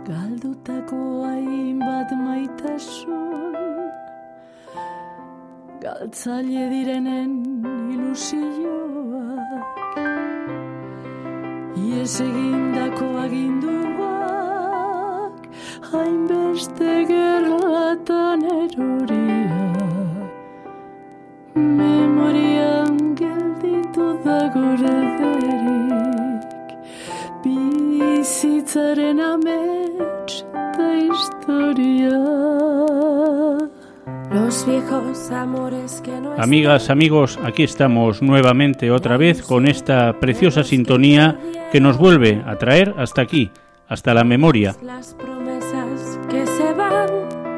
Galdutako hainbat maitasun, galtzaile direnen ilusioak, ies egindako aginduak, hainbeste gerlatan eroriak, memorian gelditu da gorderik, bizitzaren amets da historia. Los viejos amores que no. Amigas, amigos, aquí estamos nuevamente otra vez con esta preciosa sintonía que nos vuelve a traer hasta aquí, hasta la memoria. Las promesas que se van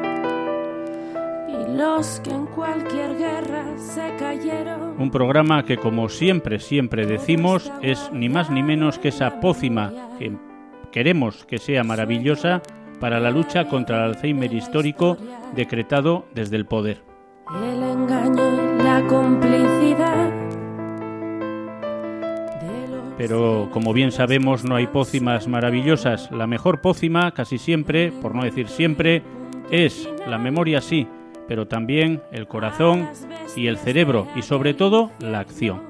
y los que en cualquier guerra se cayeron. Un programa que, como siempre decimos, es ni más ni menos que esa pócima que queremos que sea maravillosa para la lucha contra el Alzheimer histórico decretado desde el poder. El engaño y la complicidad. Pero, como bien sabemos, no hay pócimas maravillosas. La mejor pócima, casi siempre, por no decir siempre, es la memoria, sí, pero también el corazón y el cerebro, y sobre todo, la acción.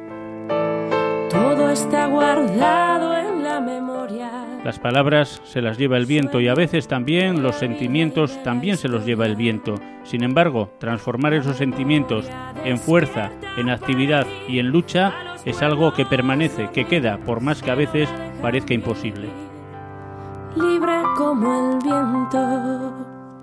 Todo está guardado en la memoria. Las palabras se las lleva el viento y a veces también los sentimientos también se los lleva el viento. Sin embargo, transformar esos sentimientos en fuerza, en actividad y en lucha es algo que permanece, que queda, por más que a veces parezca imposible. Libre como el viento.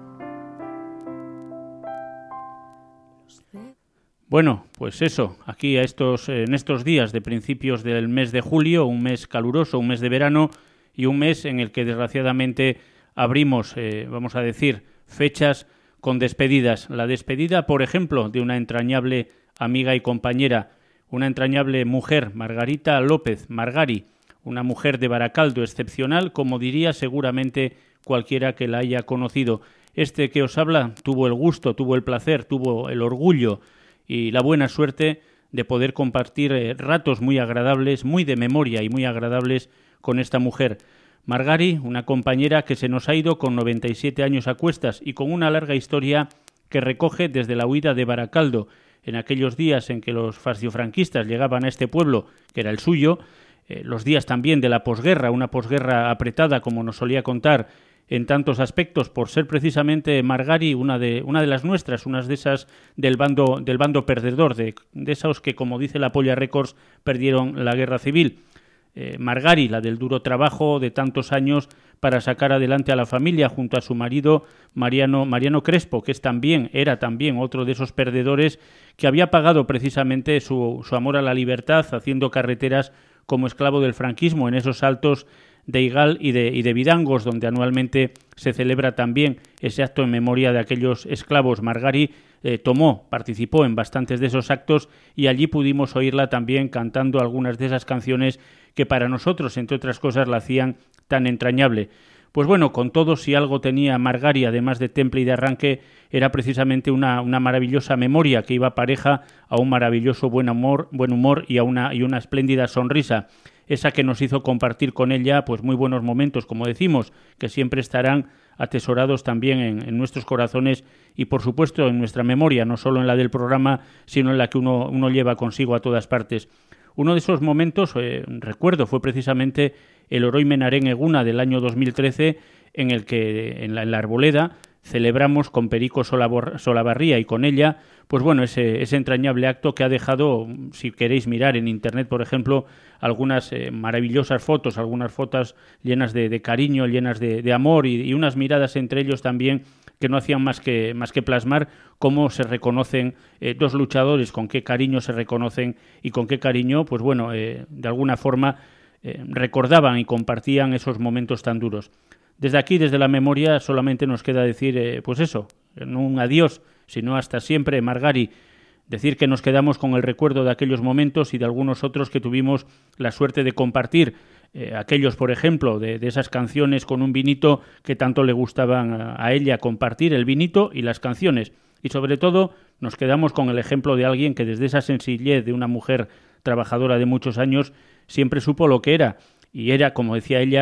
Bueno, pues eso, aquí en estos días de principios del mes de julio, un mes caluroso, un mes de verano y un mes en el que desgraciadamente abrimos, vamos a decir, fechas con despedidas. La despedida, por ejemplo, de una entrañable amiga y compañera, una entrañable mujer, Margarita López, Margari, una mujer de Baracaldo excepcional, como diría seguramente cualquiera que la haya conocido. Este que os habla tuvo el gusto, tuvo el placer, tuvo el orgullo y la buena suerte de poder compartir ratos muy agradables, muy de memoria y muy agradables con esta mujer. Margari, una compañera que se nos ha ido con 97 años a cuestas y con una larga historia que recoge desde la huida de Baracaldo, en aquellos días en que los fasciofranquistas llegaban a este pueblo, que era el suyo, los días también de la posguerra, una posguerra apretada, como nos solía contar, en tantos aspectos, por ser precisamente Margari una de las nuestras, unas de esas del bando perdedor, de esos que, como dice la Polla Records, perdieron la guerra civil. Margari, la del duro trabajo de tantos años para sacar adelante a la familia junto a su marido Mariano Crespo, que era también otro de esos perdedores que había pagado precisamente su amor a la libertad haciendo carreteras como esclavo del franquismo en esos altos de Igal y de Vidangos, donde anualmente se celebra también ese acto en memoria de aquellos esclavos. Margari participó en bastantes de esos actos y allí pudimos oírla también cantando algunas de esas canciones que para nosotros, entre otras cosas, la hacían tan entrañable. Pues bueno, con todo, si algo tenía Margari, además de temple y de arranque, era precisamente una maravillosa memoria que iba pareja a un maravilloso buen humor y a una espléndida sonrisa. Esa que nos hizo compartir con ella pues muy buenos momentos, como decimos, que siempre estarán atesorados también en nuestros corazones y, por supuesto, en nuestra memoria, no solo en la del programa, sino en la que uno lleva consigo a todas partes. Uno de esos momentos, recuerdo, fue precisamente el Oroimen Haren Eguna del año 2013, en el que en la Arboleda celebramos con Perico Solabarría y con ella, pues bueno, ese entrañable acto que ha dejado, si queréis mirar en internet, por ejemplo, algunas maravillosas fotos, algunas fotos llenas de cariño, llenas de amor y unas miradas entre ellos también que no hacían más que plasmar cómo se reconocen dos luchadores, con qué cariño se reconocen y con qué cariño, pues bueno, de alguna forma recordaban y compartían esos momentos tan duros. Desde aquí, desde la memoria, solamente nos queda decir, pues eso, no un adiós, sino hasta siempre, Margari. Decir que nos quedamos con el recuerdo de aquellos momentos y de algunos otros que tuvimos la suerte de compartir. Aquellos, por ejemplo, de esas canciones con un vinito que tanto le gustaban a ella compartir, el vinito y las canciones. Y sobre todo nos quedamos con el ejemplo de alguien que desde esa sencillez de una mujer trabajadora de muchos años siempre supo lo que era. Y era, como decía ella,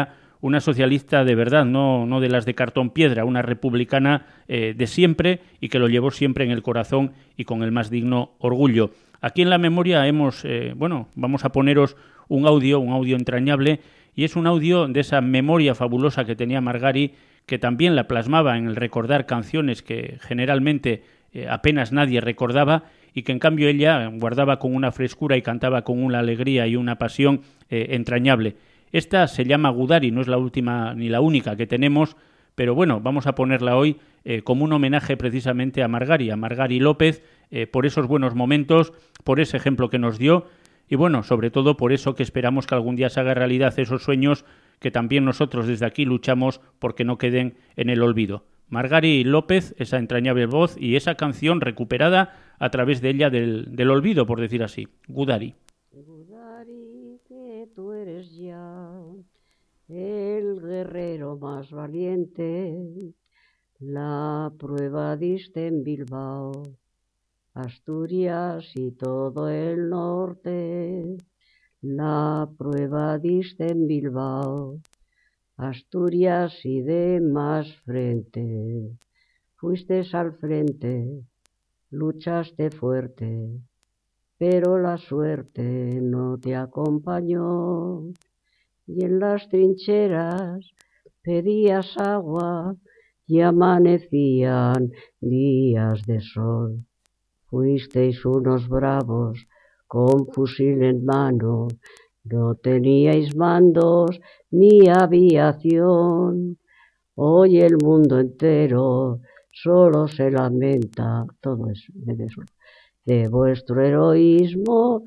una socialista de verdad, no de las de cartón piedra, una republicana de siempre y que lo llevó siempre en el corazón y con el más digno orgullo. Aquí en la memoria vamos a poneros un audio entrañable, y es un audio de esa memoria fabulosa que tenía Margari, que también la plasmaba en el recordar canciones que generalmente apenas nadie recordaba y que en cambio ella guardaba con una frescura y cantaba con una alegría y una pasión entrañable. Esta se llama Gudari, no es la última ni la única que tenemos, pero bueno, vamos a ponerla hoy como un homenaje precisamente a Margari López, por esos buenos momentos, por ese ejemplo que nos dio y bueno, sobre todo por eso que esperamos que algún día se haga realidad esos sueños que también nosotros desde aquí luchamos porque no queden en el olvido. Margari López, esa entrañable voz y esa canción recuperada a través de ella del olvido, por decir así, Gudari. Gudari, que tú eres ya el guerrero más valiente, la prueba diste en Bilbao, Asturias y todo el norte, la prueba diste en Bilbao, Asturias y demás frente, fuiste al frente, luchaste fuerte, pero la suerte no te acompañó, y en las trincheras pedías agua y amanecían días de sol. Fuisteis unos bravos con fusil en mano, no teníais mandos ni aviación. Hoy el mundo entero solo se lamenta, todo es Venezuela, de vuestro heroísmo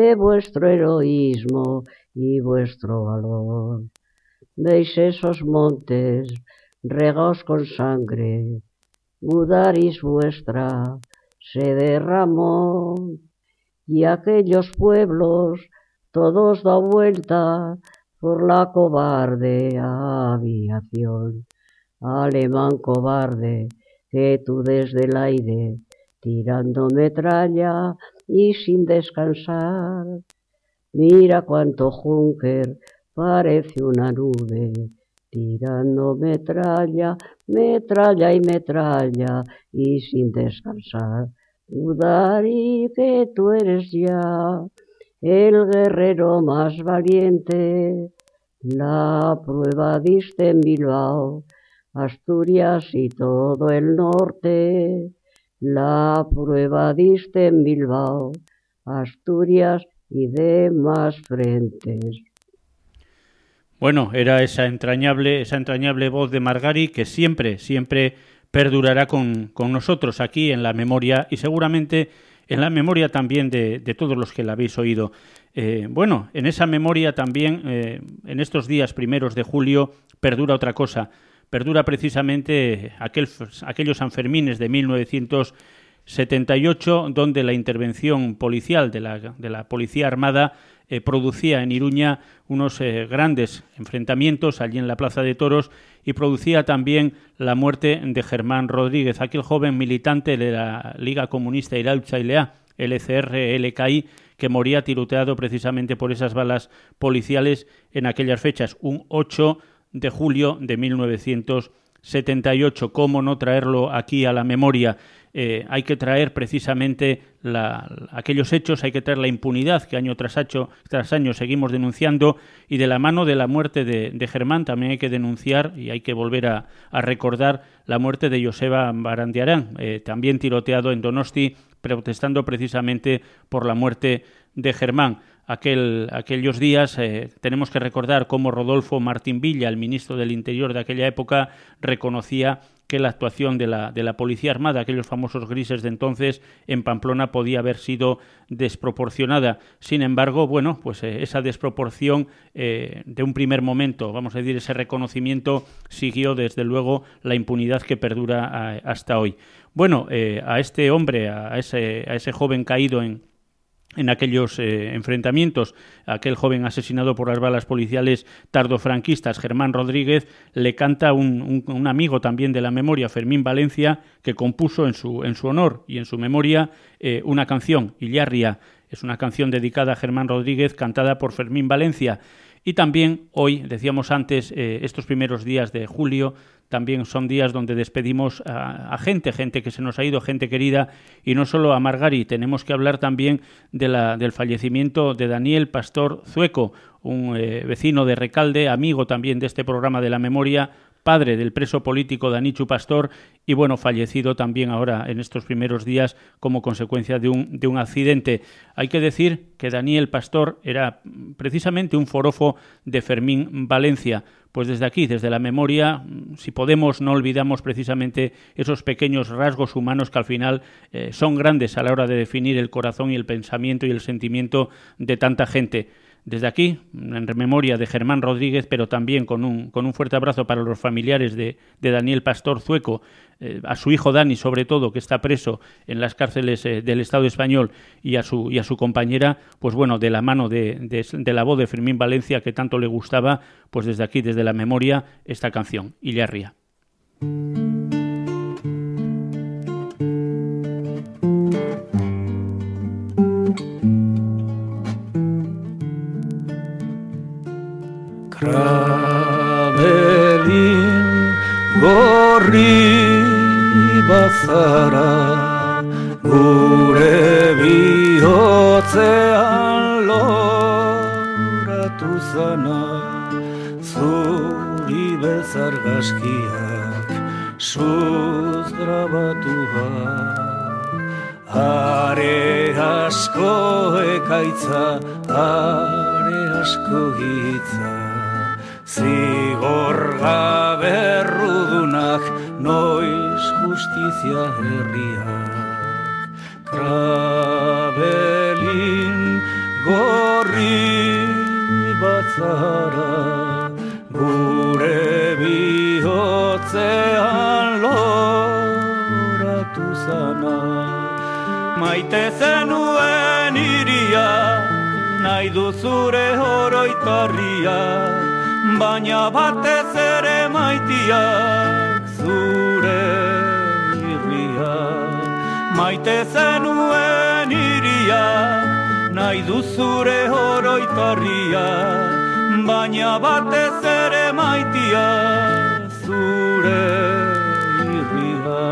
y vuestro valor. Veis esos montes regados con sangre, Gudaris vuestra se derramó, y aquellos pueblos todos da vuelta por la cobarde aviación. Alemán cobarde, que tú desde el aire, tirando metralla y sin descansar, mira cuánto Junker parece una nube, tirando metralla y sin descansar. Gudari, que tú eres ya el guerrero más valiente, la prueba diste en Bilbao, Asturias y todo el norte, la prueba diste en Bilbao, Asturias y demás frentes. Bueno, era esa entrañable voz de Margari que siempre perdurará con nosotros aquí en la memoria y seguramente en la memoria también de todos los que la habéis oído. En esa memoria también, en estos días primeros de julio, perdura otra cosa. Perdura precisamente aquellos Sanfermines de 1978, donde la intervención policial de la Policía Armada producía en Iruña unos grandes enfrentamientos allí en la Plaza de Toros y producía también la muerte de Germán Rodríguez, aquel joven militante de la Liga Comunista Iraultzailea, LCR-LKI, que moría tiroteado precisamente por esas balas policiales en aquellas fechas, un 8 de julio de 1978. ¿Cómo no traerlo aquí a la memoria? Hay que traer precisamente aquellos hechos, hay que traer la impunidad que año tras año seguimos denunciando, y de la mano de la muerte de Germán también hay que denunciar y hay que volver a recordar la muerte de Joseba Barandiarán, también tiroteado en Donosti, protestando precisamente por la muerte de Germán. Aquellos días tenemos que recordar cómo Rodolfo Martín Villa, el ministro del Interior de aquella época, reconocía que la actuación de la Policía Armada, aquellos famosos grises de entonces, en Pamplona podía haber sido desproporcionada. Sin embargo, esa desproporción de un primer momento, vamos a decir, ese reconocimiento siguió desde luego la impunidad que perdura hasta hoy. A este hombre, a ese joven caído en aquellos enfrentamientos, aquel joven asesinado por las balas policiales tardofranquistas, Germán Rodríguez, le canta un amigo también de la memoria, Fermín Valencia, que compuso en su honor y en su memoria una canción, Illarria. Es una canción dedicada a Germán Rodríguez, cantada por Fermín Valencia. Y también hoy, decíamos antes, estos primeros días de julio, también son días donde despedimos a gente que se nos ha ido, gente querida, y no solo a Margari, tenemos que hablar también del fallecimiento de Daniel Pastor Zueco, un vecino de Recalde, amigo también de este programa de la memoria, padre del preso político Danichu Pastor y bueno, fallecido también ahora en estos primeros días como consecuencia de un accidente. Hay que decir que Daniel Pastor era precisamente un forofo de Fermín Valencia. Pues desde aquí, desde la memoria, si podemos, no olvidamos precisamente esos pequeños rasgos humanos que al final son grandes a la hora de definir el corazón y el pensamiento y el sentimiento de tanta gente. Desde aquí, en memoria de Germán Rodríguez, pero también con un fuerte abrazo para los familiares de Daniel Pastor Zueco, a su hijo Dani, sobre todo, que está preso en las cárceles del Estado español, y a su compañera, pues bueno, de la mano de la voz de Fermín Valencia, que tanto le gustaba, pues desde aquí, desde la memoria, esta canción, Ilarria. Krabelin gorri bazara, gure bihotzean loratu zana, zuri bezargazkiak suz grabatua, are asko ekaitza, are asko hitza, zigor gabe errudunak, noiz justizia herriak. Krabelin gorri batzara, gure bihotzean loratu zana. Maite zenuen iria, nahi duzure oroitarria, baina batez ere maitiak zure irria. Maite zenuen iria, nahi duzure oroitarria, baina batez ere maitiak zure irria.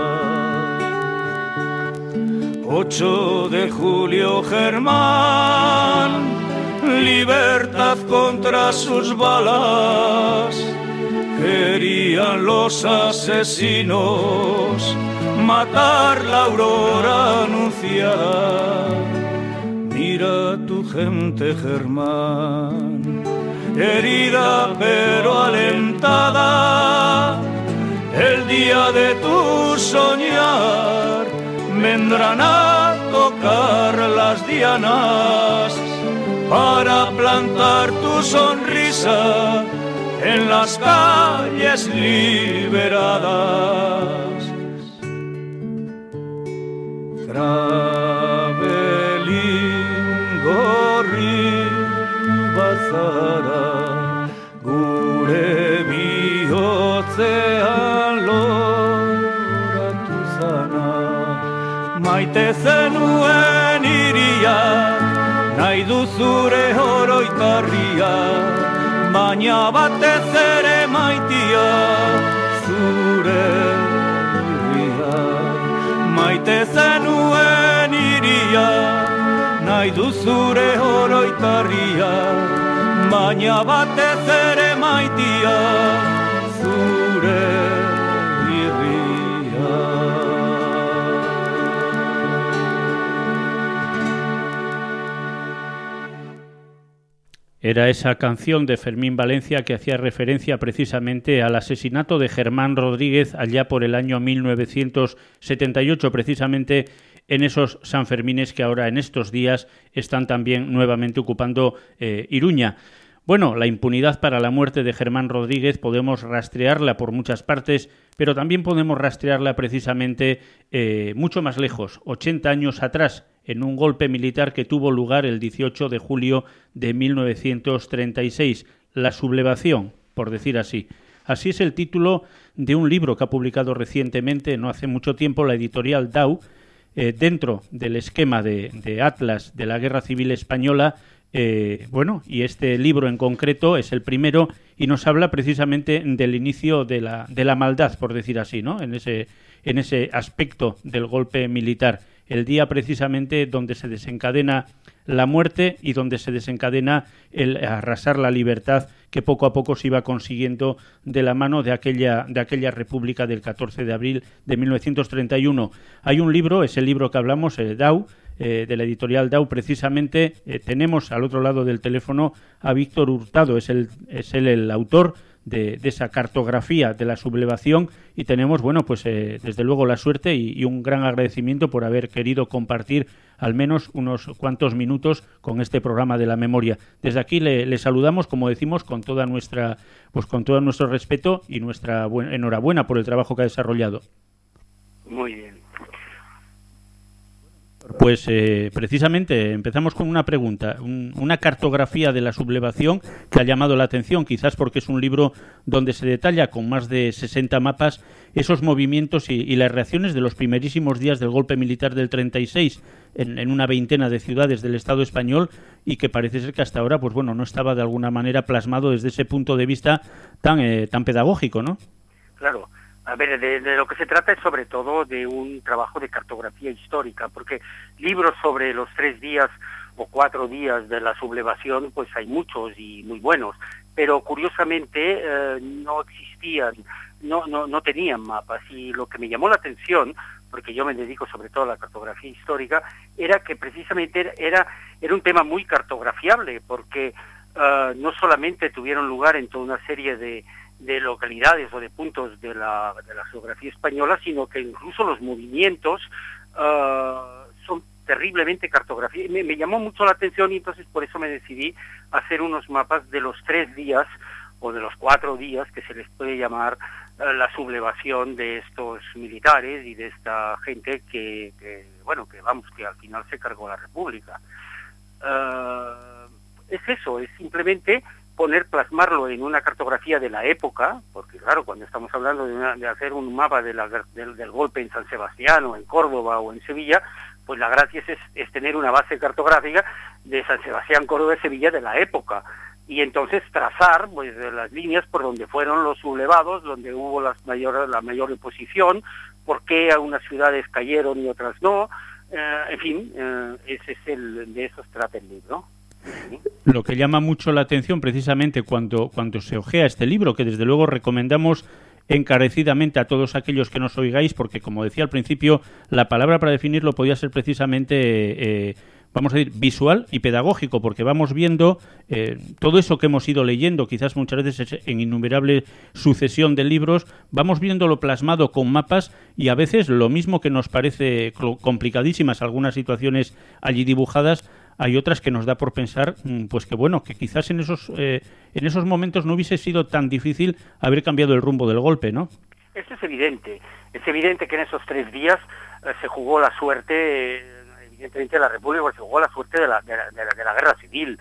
8 de julio, Germán, libertad contra sus balas, querían los asesinos matar la aurora anunciada. Mira tu gente, Germán, herida pero alentada, el día de tu soñar vendrán a tocar las dianas para plantar tu sonrisa en las calles liberadas. Krabelin gorri bazara, gure bihotzean loratu zana. Maite zenuen iria, nahi duzure oroitarria, baina batez ere maitia zure irria. Maite zenuen iria, nahi duzure oroitarria, baina batez ere maitia zure irria. Era esa canción de Fermín Valencia que hacía referencia precisamente al asesinato de Germán Rodríguez allá por el año 1978, precisamente en esos Sanfermines que ahora en estos días están también nuevamente ocupando Iruña. Bueno, la impunidad para la muerte de Germán Rodríguez podemos rastrearla por muchas partes, pero también podemos rastrearla precisamente mucho más lejos, 80 años atrás, en un golpe militar que tuvo lugar el 18 de julio de 1936, la sublevación, por decir así. Así es el título de un libro que ha publicado recientemente, no hace mucho tiempo, la editorial Dau, dentro del esquema de Atlas de la Guerra Civil Española, Bueno, y este libro en concreto es el primero y nos habla precisamente del inicio de la maldad, por decir así, ¿no? En ese aspecto del golpe militar, el día precisamente donde se desencadena la muerte y donde se desencadena el arrasar la libertad que poco a poco se iba consiguiendo de la mano de aquella República del 14 de abril de 1931. Hay un libro, es el libro que hablamos, Dau, de la editorial Dau, precisamente. Tenemos al otro lado del teléfono a Víctor Hurtado, es él el autor de esa cartografía de la sublevación, y tenemos, bueno, pues desde luego la suerte y un gran agradecimiento por haber querido compartir al menos unos cuantos minutos con este programa de la memoria. Desde aquí le saludamos, como decimos, con todo nuestro respeto y nuestra enhorabuena por el trabajo que ha desarrollado. Muy bien. Pues precisamente empezamos con una pregunta, una cartografía de la sublevación que ha llamado la atención, quizás porque es un libro donde se detalla con más de 60 mapas esos movimientos y las reacciones de los primerísimos días del golpe militar del 36 en una veintena de ciudades del Estado español, y que parece ser que hasta ahora, pues bueno, no estaba de alguna manera plasmado desde ese punto de vista tan pedagógico, ¿no? Claro. A ver, de lo que se trata es sobre todo de un trabajo de cartografía histórica, porque libros sobre los 3 días o 4 días de la sublevación, pues hay muchos y muy buenos, pero curiosamente no existían, no tenían mapas, y lo que me llamó la atención, porque yo me dedico sobre todo a la cartografía histórica, era que precisamente era un tema muy cartografiable, porque no solamente tuvieron lugar en toda una serie de localidades o de puntos de la geografía española, sino que incluso los movimientos son terriblemente cartografiados. Me llamó mucho la atención, y entonces por eso me decidí a hacer unos mapas de los 3 días o de los 4 días que se les puede llamar la sublevación de estos militares y de esta gente que al final se cargó la República. Es eso, es simplemente plasmarlo en una cartografía de la época, porque claro, cuando estamos hablando de hacer un mapa del golpe en San Sebastián o en Córdoba o en Sevilla, pues la gracia es tener una base cartográfica de San Sebastián, Córdoba y Sevilla de la época, y entonces trazar pues las líneas por donde fueron los sublevados, donde hubo la mayor oposición, por qué algunas ciudades cayeron y otras no, en fin, de eso se trata el libro. Lo que llama mucho la atención precisamente cuando se hojea este libro, que desde luego recomendamos encarecidamente a todos aquellos que nos oigáis, porque como decía al principio, la palabra para definirlo podía ser precisamente vamos a decir, visual y pedagógico, porque vamos viendo todo eso que hemos ido leyendo, quizás muchas veces en innumerable sucesión de libros, vamos viéndolo plasmado con mapas, y a veces lo mismo que nos parece complicadísimas algunas situaciones allí dibujadas, hay otras que nos da por pensar, pues que bueno, que quizás en esos momentos no hubiese sido tan difícil haber cambiado el rumbo del golpe, ¿no? Esto es evidente que en esos 3 días se jugó la suerte, evidentemente la República, se jugó la suerte de la guerra civil.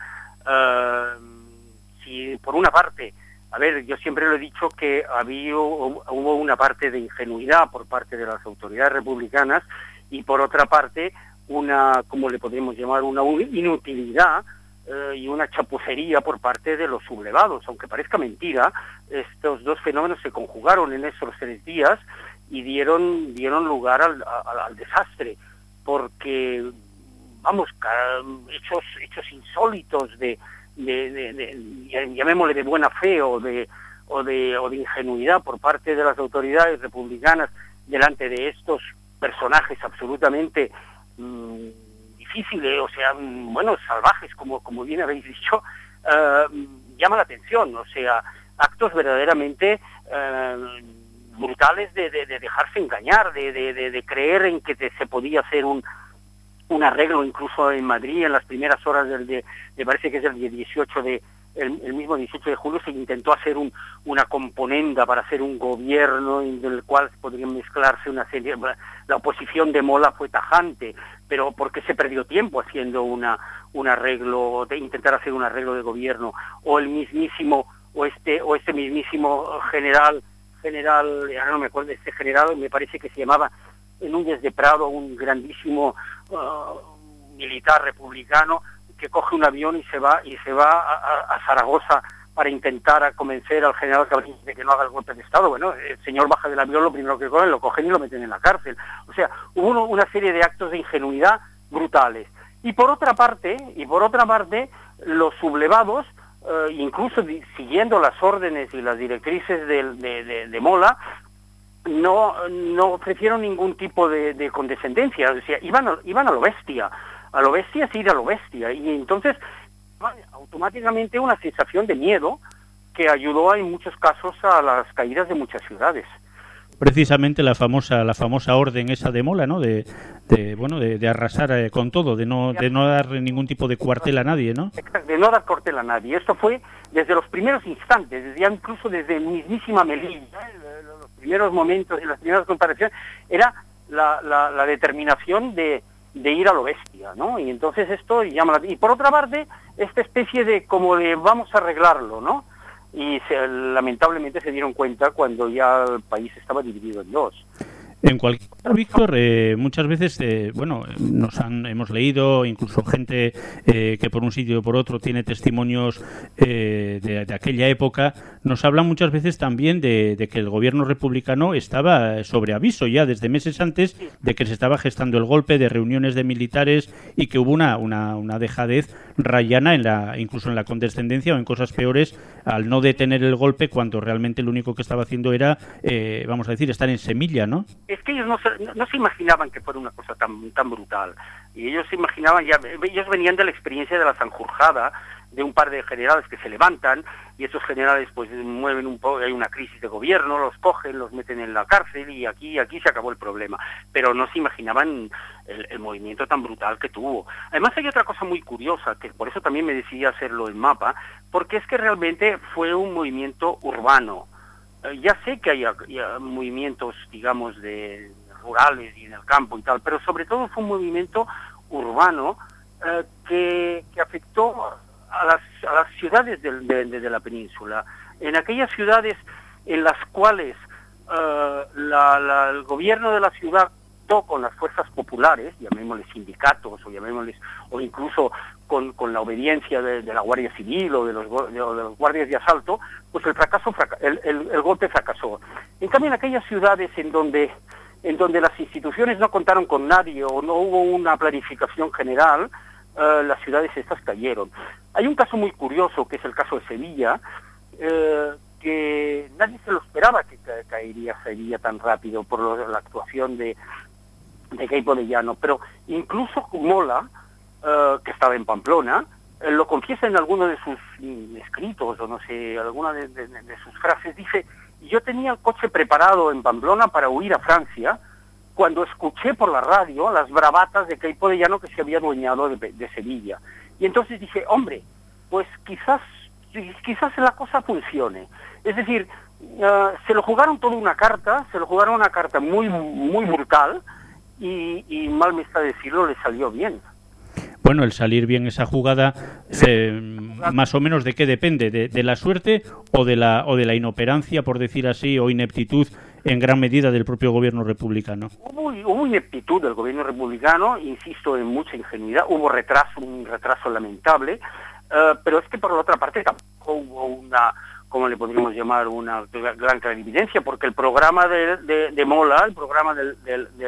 Si por una parte, a ver, yo siempre lo he dicho que hubo una parte de ingenuidad por parte de las autoridades republicanas, y por otra parte ¿cómo le podríamos llamar? Una inutilidad y una chapucería por parte de los sublevados. Aunque parezca mentira, estos dos fenómenos se conjugaron en esos 3 días y dieron lugar al desastre, porque, vamos, hechos insólitos llamémosle de buena fe o de ingenuidad por parte de las autoridades republicanas delante de estos personajes absolutamente difíciles, o sea, salvajes, como bien habéis dicho, llama la atención, o sea, actos verdaderamente brutales de dejarse engañar, de creer en que se podía hacer un arreglo. Incluso en Madrid, en las primeras horas me parece que es el 18 el mismo 18 de julio, se intentó hacer una componenda para hacer un gobierno en el cual podrían mezclarse una serie. La oposición de Mola fue tajante, pero porque se perdió tiempo haciendo un arreglo, de intentar hacer un arreglo de gobierno, o el mismísimo este mismísimo general, ahora no me acuerdo, este general me parece que se llamaba Núñez de Prado, un grandísimo militar republicano, que coge un avión y se va a Zaragoza para intentar convencer al general Cabrera de que no haga el golpe de Estado. Bueno, el señor baja del avión, lo primero que cogen, lo cogen y lo meten en la cárcel. O sea, hubo una serie de actos de ingenuidad brutales. Y por otra parte, los sublevados, incluso siguiendo las órdenes y las directrices de Mola, no ofrecieron ningún tipo de condescendencia. O sea, iban a lo bestia. A lo bestia es ir a lo bestia. Y entonces automáticamente una sensación de miedo que ayudó en muchos casos a las caídas de muchas ciudades. Precisamente la famosa orden esa de Mola, ¿no? De arrasar con todo, de no dar ningún tipo de cuartel a nadie, ¿no? Exacto, de no dar cuartel a nadie. Esto fue desde los primeros instantes, incluso desde mismísima Melilla, los primeros momentos y las primeras comparaciones, era la determinación de ir a lo bestia, ¿no? Y entonces esto llama y por otra parte, esta especie de como de vamos a arreglarlo, ¿no? Y lamentablemente se dieron cuenta cuando ya el país estaba dividido en dos. En cualquier caso, Víctor, muchas veces, hemos leído, incluso gente que por un sitio o por otro tiene testimonios de aquella época, nos hablan muchas veces también de que el gobierno republicano estaba sobre aviso ya desde meses antes de que se estaba gestando el golpe, de reuniones de militares y que hubo una dejadez rayana incluso en la condescendencia o en cosas peores al no detener el golpe cuando realmente lo único que estaba haciendo era, vamos a decir, estar en semilla, ¿no? Es que ellos no se imaginaban que fuera una cosa tan brutal. Y ellos se imaginaban, ellos venían de la experiencia de la Sanjurjada, de un par de generales que se levantan, y esos generales pues mueven un poco, hay una crisis de gobierno, los cogen, los meten en la cárcel, y aquí se acabó el problema. Pero no se imaginaban el movimiento tan brutal que tuvo. Además hay otra cosa muy curiosa, que por eso también me decidí hacerlo en mapa, porque es que realmente fue un movimiento urbano. Ya sé que hay movimientos, digamos, de rurales y en el campo y tal, pero sobre todo fue un movimiento urbano que afectó a las ciudades de la península. En aquellas ciudades en las cuales el gobierno de la ciudad con las fuerzas populares, llamémosles sindicatos o incluso con la obediencia de la Guardia Civil o de los guardias de asalto, pues el golpe fracasó. En cambio, en aquellas ciudades en donde las instituciones no contaron con nadie o no hubo una planificación general, las ciudades estas cayeron. Hay un caso muy curioso, que es el caso de Sevilla, que nadie se lo esperaba que caería Sevilla tan rápido por la actuación de Queipo de Llano, pero incluso Mola, que estaba en Pamplona, lo confiesa en alguno de sus escritos, o no sé, alguna de sus frases, dice: yo tenía el coche preparado en Pamplona para huir a Francia, cuando escuché por la radio las bravatas de Queipo de Llano, que se había adueñado de Sevilla. Y entonces dije, hombre, pues quizás la cosa funcione. Es decir, se lo jugaron una carta muy, muy brutal, y mal me está decirlo, le salió bien. Bueno, el salir bien esa jugada, más o menos ¿de qué depende? ¿De la suerte o de la inoperancia, por decir así, o ineptitud en gran medida del propio gobierno republicano? Hubo ineptitud del gobierno republicano, insisto, en mucha ingenuidad, hubo un retraso lamentable, pero es que por la otra parte tampoco hubo una, ¿cómo le podríamos llamar?, una gran clarividencia, porque el programa de Mola, el programa del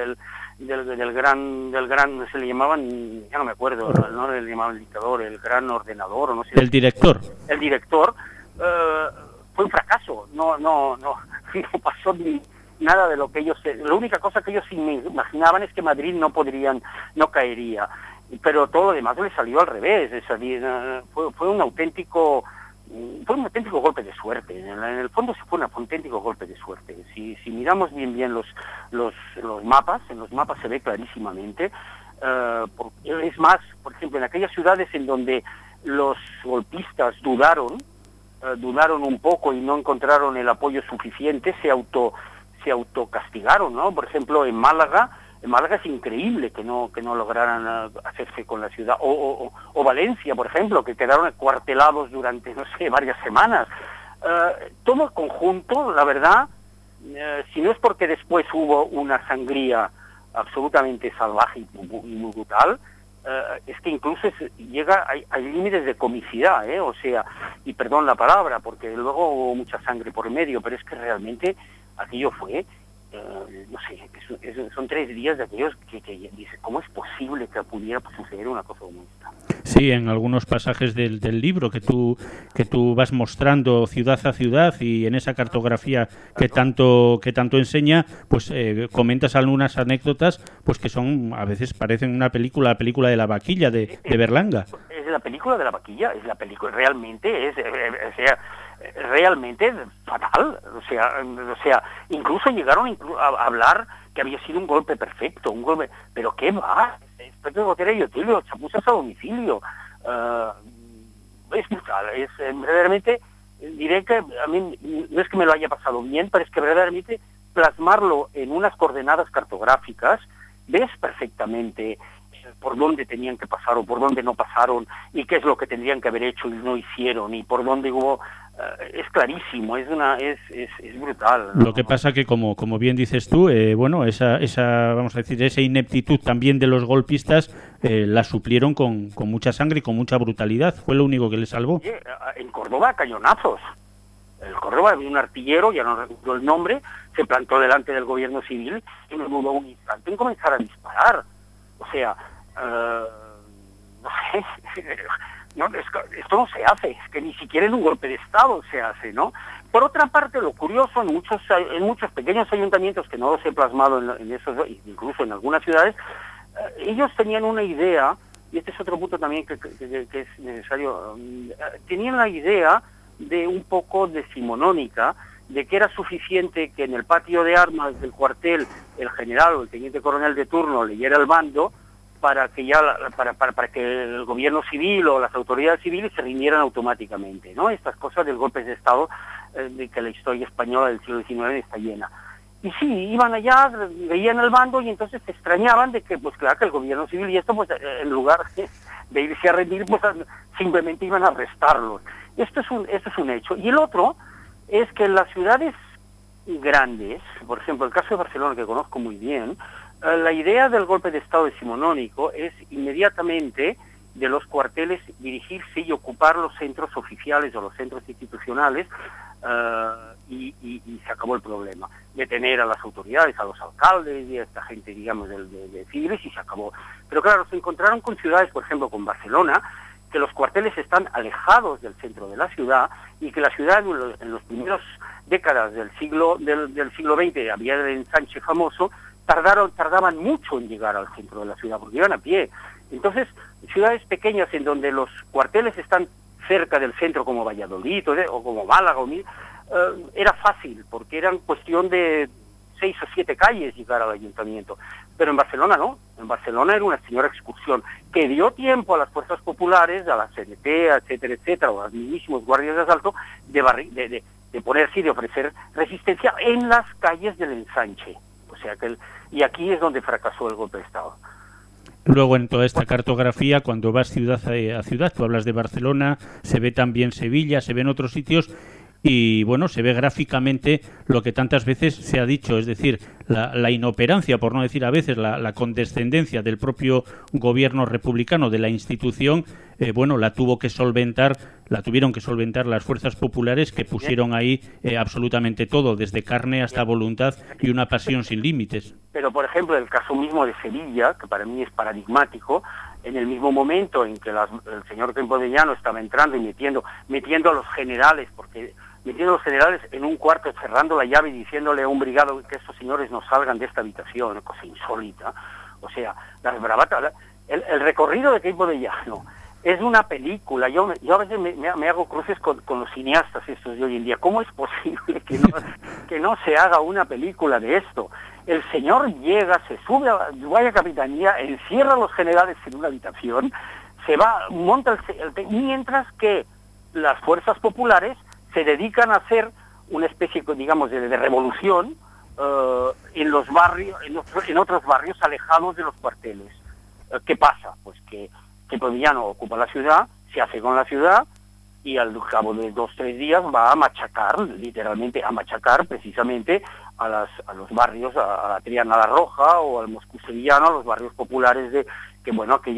gran, no se le llamaban, ya no me acuerdo, no le llamaban el dictador, el gran ordenador, o no sé. El director. El director fue un fracaso, no pasó ni nada de lo que ellos, la única cosa que ellos imaginaban es que Madrid no caería, pero todo lo demás le salió al revés. Fue un auténtico golpe de suerte. En el fondo fue un auténtico golpe de suerte. Si miramos bien los mapas, en los mapas se ve clarísimamente. Es más, por ejemplo, en aquellas ciudades en donde los golpistas dudaron un poco y no encontraron el apoyo suficiente, se autocastigaron, ¿no? Por ejemplo, en Málaga es increíble que no lograran hacerse con la ciudad, o Valencia, por ejemplo, que quedaron acuartelados durante, no sé, varias semanas. Todo el conjunto, la verdad, si no es porque después hubo una sangría absolutamente salvaje y muy brutal, es que incluso hay límites de comicidad, o sea, y perdón la palabra, porque luego hubo mucha sangre por medio, pero es que realmente aquello fue, no sé, son 3 días de aquellos que dice, ¿cómo es posible que pudiera suceder una cosa como esta? Sí, en algunos pasajes del libro que tú vas mostrando ciudad a ciudad y en esa cartografía que tanto enseña, pues comentas algunas anécdotas pues que son, a veces parecen la película de la vaquilla de Berlanga. Es la película de la vaquilla, es la película, realmente realmente fatal, o sea, incluso llegaron a hablar que había sido un golpe perfecto, pero ¿qué va? Inspector Gotera y Otilio, chapuzas a domicilio, es brutal, verdaderamente, diré que a mí no es que me lo haya pasado bien, pero es que verdaderamente plasmarlo en unas coordenadas cartográficas, ves perfectamente por dónde tenían que pasar o por dónde no pasaron y qué es lo que tendrían que haber hecho y no hicieron y por dónde hubo, es clarísimo, es brutal, ¿no? Lo que pasa que como bien dices tú, bueno, esa vamos a decir, esa ineptitud también de los golpistas la suplieron con mucha sangre y con mucha brutalidad, fue lo único que les salvó. En Córdoba, cañonazos. En Córdoba había un artillero, ya no recuerdo el nombre, se plantó delante del gobierno civil y no dudó un instante en comenzar a disparar. O sea, no sé, esto no se hace, es que ni siquiera en un golpe de Estado se hace, ¿no? Por otra parte, lo curioso, en muchos pequeños ayuntamientos, que no los he plasmado en esos, incluso en algunas ciudades, ellos tenían una idea, y este es otro punto también que es necesario, tenían la idea de un poco decimonónica, de que era suficiente que en el patio de armas del cuartel el general o el teniente coronel de turno leyera el bando para que para que el gobierno civil o las autoridades civiles se rindieran automáticamente, ¿no? Estas cosas del golpe de Estado de que la historia española del siglo XIX está llena. Y sí, iban allá, veían el bando y entonces se extrañaban de que, pues claro, que el gobierno civil y esto, pues en lugar de irse a rendir, pues simplemente iban a arrestarlos. Esto es un hecho. Y el otro es que en las ciudades grandes, por ejemplo, el caso de Barcelona, que conozco muy bien, la idea del golpe de Estado decimonónico es inmediatamente de los cuarteles dirigirse y ocupar los centros oficiales o los centros institucionales y se acabó el problema. Detener a las autoridades, a los alcaldes y a esta gente, digamos, de civiles y se acabó. Pero claro, se encontraron con ciudades, por ejemplo, con Barcelona, que los cuarteles están alejados del centro de la ciudad y que la ciudad en los primeros décadas del siglo XX, había el ensanche famoso, tardaban mucho en llegar al centro de la ciudad porque iban a pie. Entonces, ciudades pequeñas en donde los cuarteles están cerca del centro como Valladolid o como Málaga, era fácil porque eran cuestión de 6 o 7 calles llegar al ayuntamiento. Pero en Barcelona no, en Barcelona era una señora excursión que dio tiempo a las fuerzas populares, a la CNT, etcétera, o a los mismísimos guardias de asalto, de ponerse y de ofrecer resistencia en las calles del ensanche. O sea y aquí es donde fracasó el golpe de Estado. Luego en toda esta cartografía, cuando vas ciudad a ciudad, tú hablas de Barcelona, se ve también Sevilla, se ven otros sitios y bueno, se ve gráficamente lo que tantas veces se ha dicho, es decir, la inoperancia, por no decir a veces la condescendencia del propio gobierno republicano, de la institución, bueno, la tuvieron que solventar las fuerzas populares que pusieron ahí absolutamente todo, desde carne hasta voluntad y una pasión sin límites. Pero, por ejemplo, el caso mismo de Sevilla, que para mí es paradigmático, en el mismo momento en que el señor Campo de Llano estaba entrando y metiendo a los generales, metiendo a los generales en un cuarto, cerrando la llave y diciéndole a un brigado que estos señores no salgan de esta habitación, cosa insólita. O sea, las bravatas, el recorrido de Campo de Llano es una película. Yo a veces me hago cruces con los cineastas estos de hoy en día. ¿Cómo es posible que no se haga una película de esto? El señor llega, se sube a la capitanía, encierra a los generales en una habitación, se va, monta mientras que las fuerzas populares se dedican a hacer una especie, digamos, de revolución en los barrios, en otros barrios alejados de los cuarteles. ¿Qué pasa? Pues que Podiano ocupa la ciudad, se hace con la ciudad y al cabo de 2 o 3 días va a machacar, literalmente a machacar precisamente a los barrios, a la Triana la Roja o al Moscú Sevillano, a los barrios populares que bueno, aquello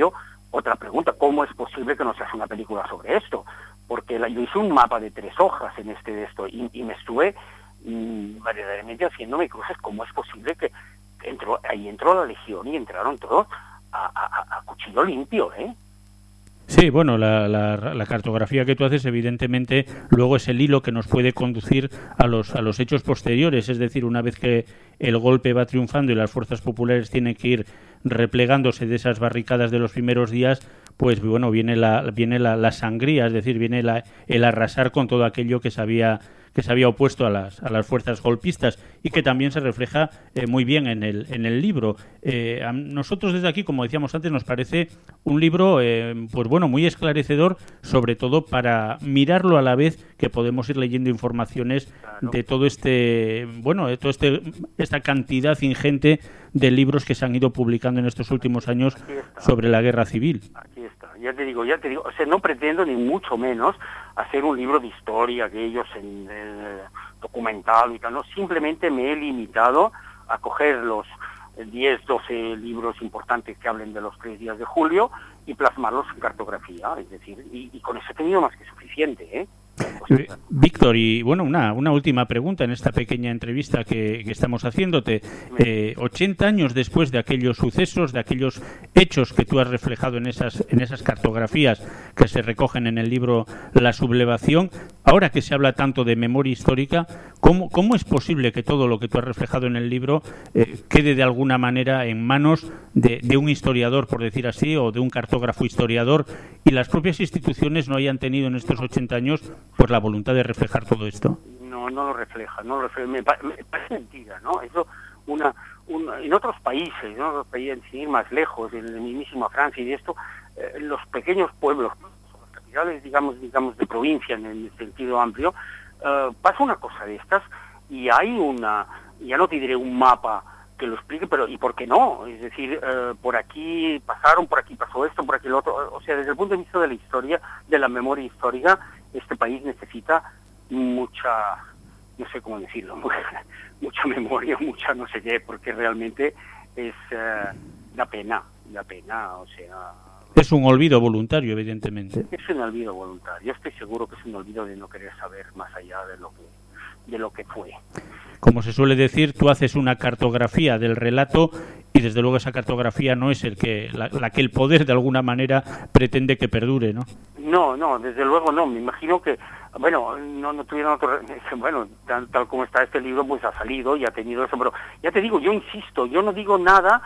otra pregunta, ¿cómo es posible que no se haga una película sobre esto? Porque yo hice un mapa de 3 hojas en de esto y me estuve verdaderamente haciéndome cruces. ¿Cómo es posible que entró la Legión y entraron todos a cuchillo limpio, eh? Sí, bueno, la cartografía que tú haces, evidentemente, luego es el hilo que nos puede conducir a los hechos posteriores. Es decir, una vez que el golpe va triunfando y las fuerzas populares tienen que ir replegándose de esas barricadas de los primeros días, pues bueno, viene la sangría, es decir, viene el arrasar con todo aquello que se había opuesto a las fuerzas golpistas, y que también se refleja muy bien en el libro. A nosotros desde aquí, como decíamos antes, nos parece un libro pues bueno, muy esclarecedor, sobre todo para mirarlo a la vez que podemos ir leyendo informaciones de todo esta cantidad ingente de libros que se han ido publicando en estos últimos años sobre la guerra civil. Aquí está, ya te digo, o sea, no pretendo ni mucho menos hacer un libro de historia, aquellos documental y tal, no, simplemente me he limitado a coger los 10, 12 libros importantes que hablen de los 3 días de julio y plasmarlos en cartografía, es decir, y con eso he tenido más que suficiente, ¿eh? Víctor, y bueno, una última pregunta en esta pequeña entrevista que estamos haciéndote. 80 años después de aquellos sucesos, de aquellos hechos que tú has reflejado en esas cartografías que se recogen en el libro La sublevación, ahora que se habla tanto de memoria histórica, ¿cómo es posible que todo lo que tú has reflejado en el libro quede de alguna manera en manos de un historiador, por decir así, o de un cartógrafo historiador, y las propias instituciones no hayan tenido en estos 80 años pues la voluntad de reflejar todo esto? No lo refleja. Me parece mentira, ¿no? Eso en otros países, sin ir más lejos, en la mismísima Francia y de esto, los pequeños pueblos, las capitales, digamos de provincia en el sentido amplio, pasa una cosa de estas y hay ya no te diré un mapa que lo explique, pero ¿y por qué no? Es decir, por aquí pasaron, por aquí pasó esto, por aquí lo otro. O sea, desde el punto de vista de la historia, de la memoria histórica, este país necesita mucha, no sé cómo decirlo, mucha memoria, mucha no sé qué, porque realmente da pena, o sea... Es un olvido voluntario, evidentemente. Es un olvido voluntario. Estoy seguro que es un olvido de no querer saber más allá de lo que fue. Como se suele decir, tú haces una cartografía del relato y desde luego esa cartografía no es la que el poder de alguna manera pretende que perdure, ¿no? No, desde luego no. Me imagino que, bueno, no tuvieron otro... Bueno, tal como está este libro, pues ha salido y ha tenido eso, pero ya te digo, yo insisto, yo no digo nada,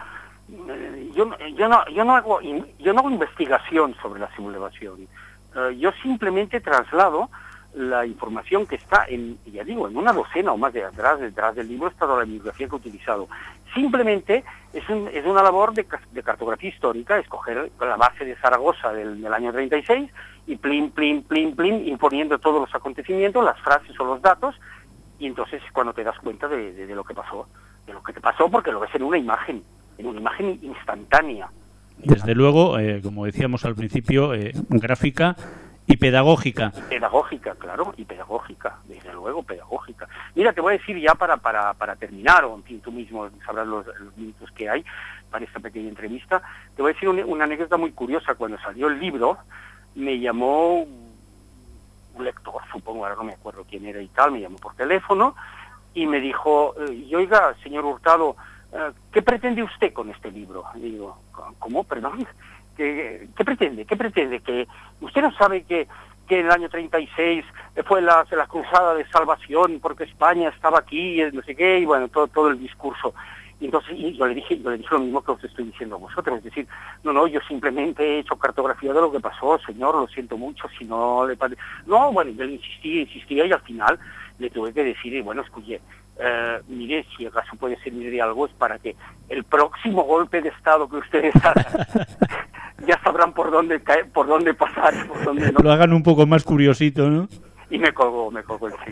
yo no hago investigación sobre la sublevación. Yo simplemente traslado la información que está en una docena o más detrás del libro está toda la bibliografía que he utilizado. Simplemente es una labor de cartografía histórica, escoger la base de Zaragoza del año 36 y plin, imponiendo todos los acontecimientos, las frases o los datos, y entonces cuando te das cuenta de lo que pasó, porque lo ves en una imagen instantánea. Desde luego, como decíamos al principio, gráfica y pedagógica. Claro, desde luego pedagógica. Mira, te voy a decir ya para terminar, o en fin, tú mismo sabrás los minutos que hay para esta pequeña entrevista, te voy a decir una anécdota muy curiosa. Cuando salió el libro, me llamó un lector, supongo, ahora no me acuerdo quién era y tal, me llamó por teléfono y me dijo, y oiga, señor Hurtado, ¿qué pretende usted con este libro? Y digo, ¿cómo? Perdón. ¿Qué pretende? Que usted no sabe que en el año 36 fue la cruzada de salvación porque España estaba aquí, no sé qué, y bueno, todo el discurso. Y entonces yo le dije lo mismo que os estoy diciendo a vosotros, es decir, no, yo simplemente he hecho cartografía de lo que pasó, señor, lo siento mucho, si no le parece... No, bueno, yo le insistía y al final le tuve que decir, bueno, escuche, mire, si acaso puede servir de algo, es para que el próximo golpe de Estado que ustedes hagan ya sabrán por dónde pasar, por dónde no. Lo hagan un poco más curiosito, ¿no? Y me colgó enseguida.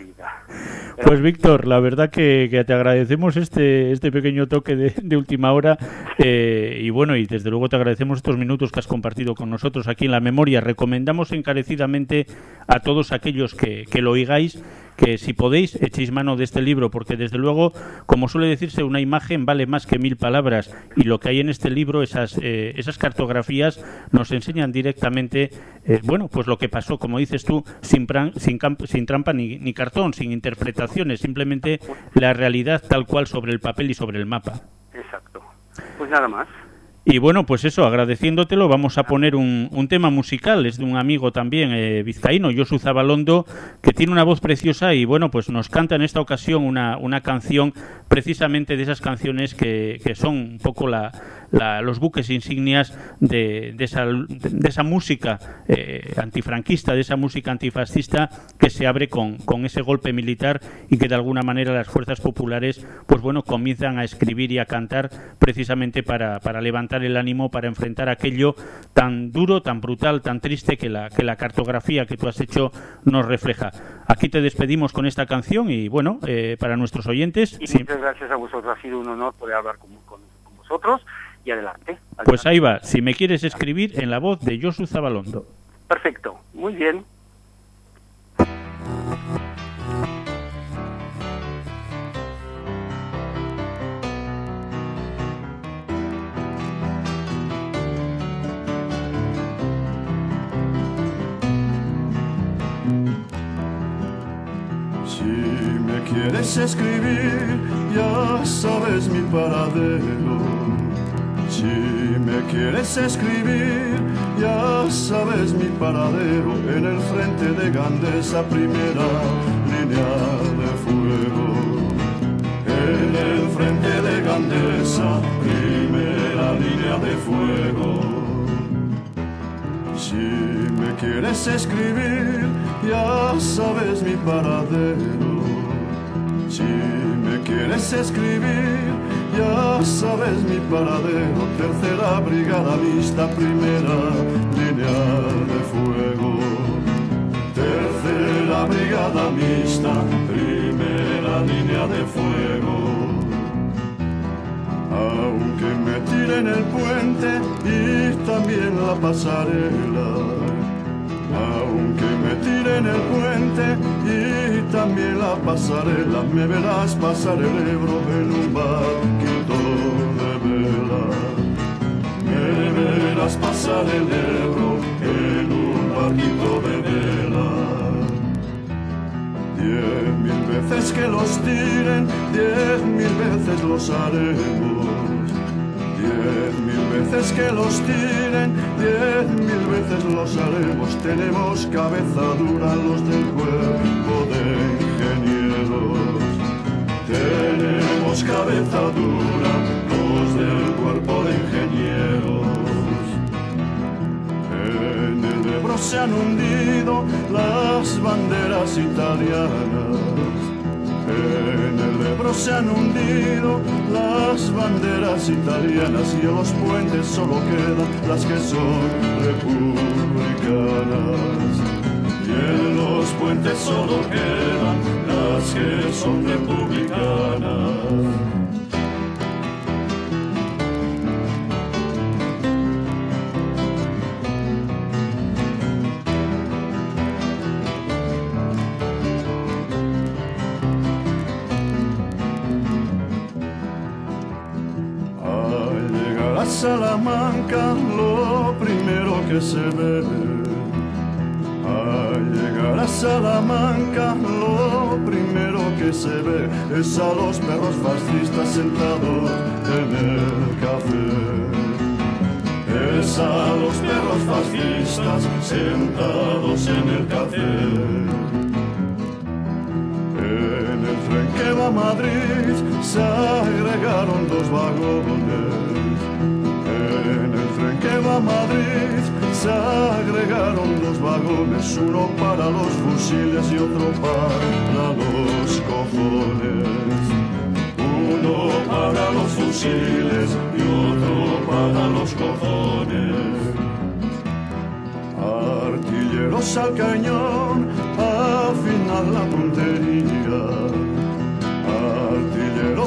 Pues Víctor, la verdad que te agradecemos este pequeño toque de última hora y bueno, y desde luego te agradecemos estos minutos que has compartido con nosotros aquí en La Memoria. Recomendamos encarecidamente a todos aquellos que lo oigáis que si podéis echéis mano de este libro, porque desde luego, como suele decirse, una imagen vale más que 1000 palabras, y lo que hay en este libro, esas cartografías nos enseñan directamente bueno, pues lo que pasó, como dices tú, sin trampa ni cartón, sin interpretaciones, simplemente la realidad tal cual sobre el papel y sobre el mapa. Exacto. Pues nada más. Y bueno, pues eso, agradeciéndotelo, vamos a poner un tema musical, es de un amigo también vizcaíno, Josu Zabalondo, que tiene una voz preciosa y bueno, pues nos canta en esta ocasión una canción, precisamente de esas canciones que son un poco los buques insignias de esa música antifranquista, de esa música antifascista que se abre con ese golpe militar y que de alguna manera las fuerzas populares, pues bueno, comienzan a escribir y a cantar precisamente para levantar el ánimo, para enfrentar aquello tan duro, tan brutal, tan triste que la cartografía que tú has hecho nos refleja. Aquí te despedimos con esta canción y bueno, para nuestros oyentes... Y muchas gracias a vosotros, ha sido un honor poder hablar con vosotros y adelante. Pues ahí va, si me quieres escribir en la voz de Josu Zabalondo. Perfecto, muy bien. Si me quieres escribir, ya sabes mi paradero. Si me quieres escribir, ya sabes mi paradero. En el frente de Gandesa, primera línea de fuego. En el frente de Gandesa, primera línea de fuego. Si me quieres escribir, ya sabes mi paradero. Si me quieres escribir, ya sabes mi paradero. Tercera brigada mixta, primera línea de fuego. Tercera brigada mixta, primera línea de fuego. Aunque me tiren el puente y también la pasarela, aunque me tiren el puente y también la pasarela, me verás pasar el Ebro en un barquito de vela. Me verás pasar el Ebro en un barquito de vela. 10.000 veces que los tiren, 10.000 veces los haremos. 10.000 veces que los tiren, 10.000 veces los haremos. Tenemos cabeza dura los del cuerpo de ingenieros. Tenemos cabeza dura los del cuerpo de ingenieros. En el Ebro se han hundido las banderas italianas. En el Ebro se han hundido las banderas italianas y en los puentes solo quedan las que son republicanas. Y en los puentes solo quedan las que son republicanas. Salamanca, lo primero que se ve. Al llegar a Salamanca, lo primero que se ve es a los perros fascistas sentados en el café. Es a los perros fascistas sentados en el café. En el tren que va a Madrid se agregaron 2 vagones. En el tren que va a Madrid se agregaron 2 vagones, uno para los fusiles y otro para los cojones. Uno para los fusiles y otro para los cojones. Artilleros al cañón, a afinar la puntería.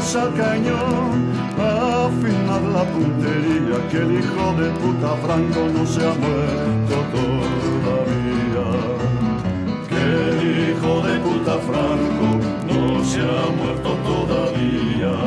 disparos al cañón, afinad la puntería, que el hijo de puta Franco no se ha muerto todavía. Que el hijo de puta Franco no se ha muerto todavía.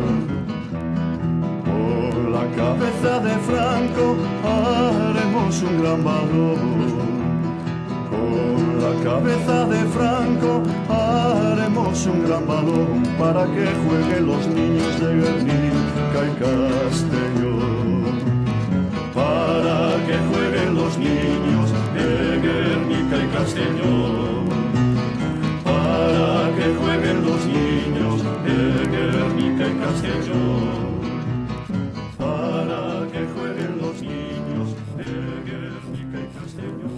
Por la cabeza de Franco haremos un gran balón. Con la cabeza de Franco haremos un gran balón para que jueguen los niños de Guernica y Castellón. Para que jueguen los niños de Guernica y Castellón. Para que jueguen los niños de Guernica y Castellón. Para que jueguen los niños de Guernica y Castellón.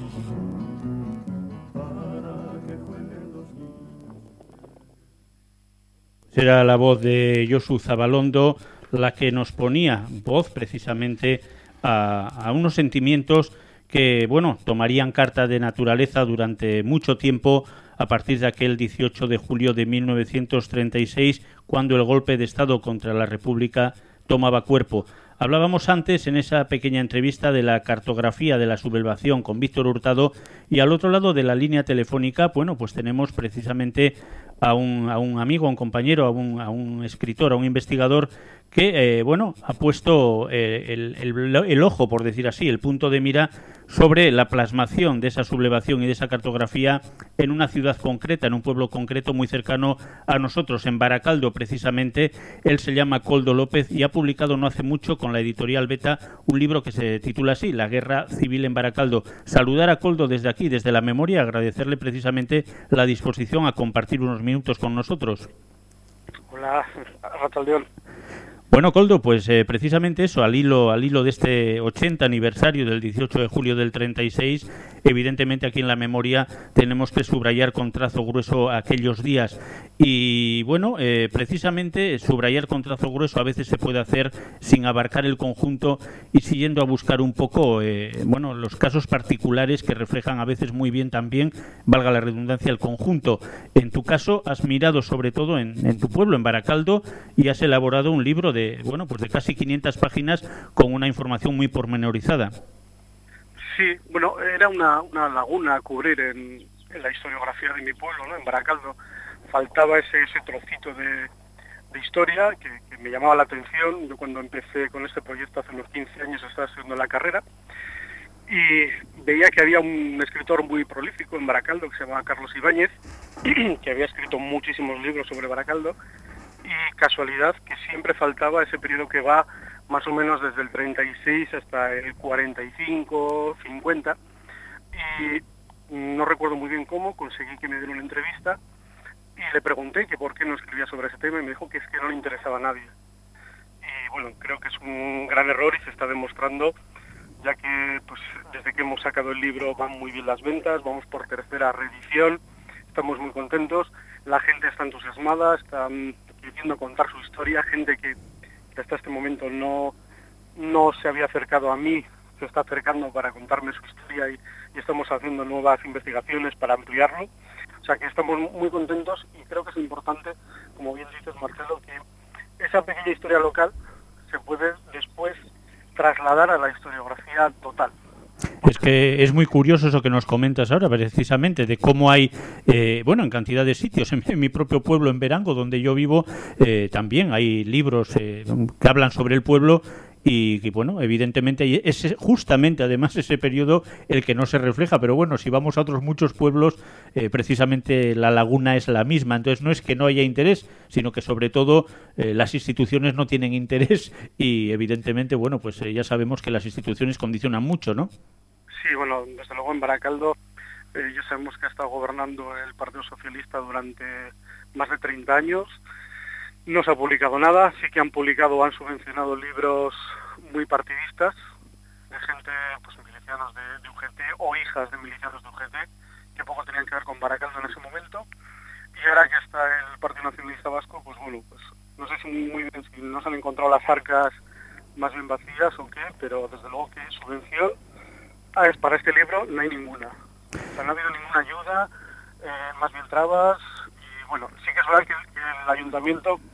Era la voz de Josu Zabalondo la que nos ponía voz precisamente a unos sentimientos que, bueno, tomarían carta de naturaleza durante mucho tiempo a partir de aquel 18 de julio de 1936, cuando el golpe de Estado contra la República tomaba cuerpo. Hablábamos antes en esa pequeña entrevista de la cartografía de la sublevación con Víctor Hurtado, y al otro lado de la línea telefónica, bueno, pues tenemos precisamente a un amigo, a un compañero, a un escritor, a un investigador que, bueno, ha puesto el ojo, por decir así, el punto de mira sobre la plasmación de esa sublevación y de esa cartografía en una ciudad concreta, en un pueblo concreto muy cercano a nosotros, en Baracaldo precisamente. Él se llama Koldo López y ha publicado no hace mucho con la editorial Beta un libro que se titula así, La guerra civil en Baracaldo. Saludar a Koldo desde aquí, desde la memoria, agradecerle precisamente la disposición a compartir unos minutos con nosotros. Hola, Rataldeón. Bueno, Koldo, pues precisamente eso, al hilo de este 80 aniversario del 18 de julio del 36, evidentemente aquí en la memoria tenemos que subrayar con trazo grueso aquellos días. Y bueno, precisamente subrayar con trazo grueso a veces se puede hacer sin abarcar el conjunto y siguiendo a buscar un poco, bueno, los casos particulares que reflejan a veces muy bien también, valga la redundancia, el conjunto. En tu caso has mirado sobre todo en tu pueblo, en Baracaldo, y has elaborado un libro de casi 500 páginas con una información muy pormenorizada. Sí, bueno, era una laguna a cubrir en la historiografía de mi pueblo, ¿no? En Baracaldo faltaba ese trocito de historia que me llamaba la atención. Yo cuando empecé con este proyecto hace unos 15 años estaba estudiando la carrera y veía que había un escritor muy prolífico en Baracaldo que se llamaba Carlos Ibáñez, que había escrito muchísimos libros sobre Baracaldo. Y casualidad que siempre faltaba ese periodo que va más o menos desde el 36 hasta el 45, 50, y no recuerdo muy bien cómo, conseguí que me diera una entrevista y le pregunté que por qué no escribía sobre ese tema y me dijo que es que no le interesaba a nadie. Y bueno, creo que es un gran error y se está demostrando, ya que pues desde que hemos sacado el libro van muy bien las ventas, vamos por tercera reedición, estamos muy contentos, la gente está entusiasmada, están queriendo contar su historia, gente que hasta este momento no se había acercado a mí, se está acercando para contarme su historia y estamos haciendo nuevas investigaciones para ampliarlo. O sea que estamos muy contentos y creo que es importante, como bien dices, Marcelo, que esa pequeña historia local se puede después trasladar a la historiografía total. Es que es muy curioso eso que nos comentas ahora, precisamente, de cómo hay, bueno, en cantidad de sitios, en mi propio pueblo, en Verango, donde yo vivo, también hay libros que hablan sobre el pueblo y bueno, evidentemente es justamente, además, ese periodo el que no se refleja, pero bueno, si vamos a otros muchos pueblos, precisamente la laguna es la misma, entonces no es que no haya interés, sino que sobre todo las instituciones no tienen interés y evidentemente, bueno, pues ya sabemos que las instituciones condicionan mucho, ¿no? Sí, bueno, desde luego en Baracaldo ya sabemos que ha estado gobernando el Partido Socialista durante más de 30 años. No se ha publicado nada, sí que han publicado o han subvencionado libros muy partidistas de gente, pues milicianos de UGT o hijas de milicianos de UGT, que poco tenían que ver con Baracaldo en ese momento. Y ahora que está el Partido Nacionalista Vasco, pues bueno, pues no sé si muy bien, si no se han encontrado las arcas más bien vacías o qué, pero desde luego que subvención para este libro no hay ninguna. O sea, no ha habido ninguna ayuda, más bien trabas. Y bueno, sí que es verdad que el ayuntamiento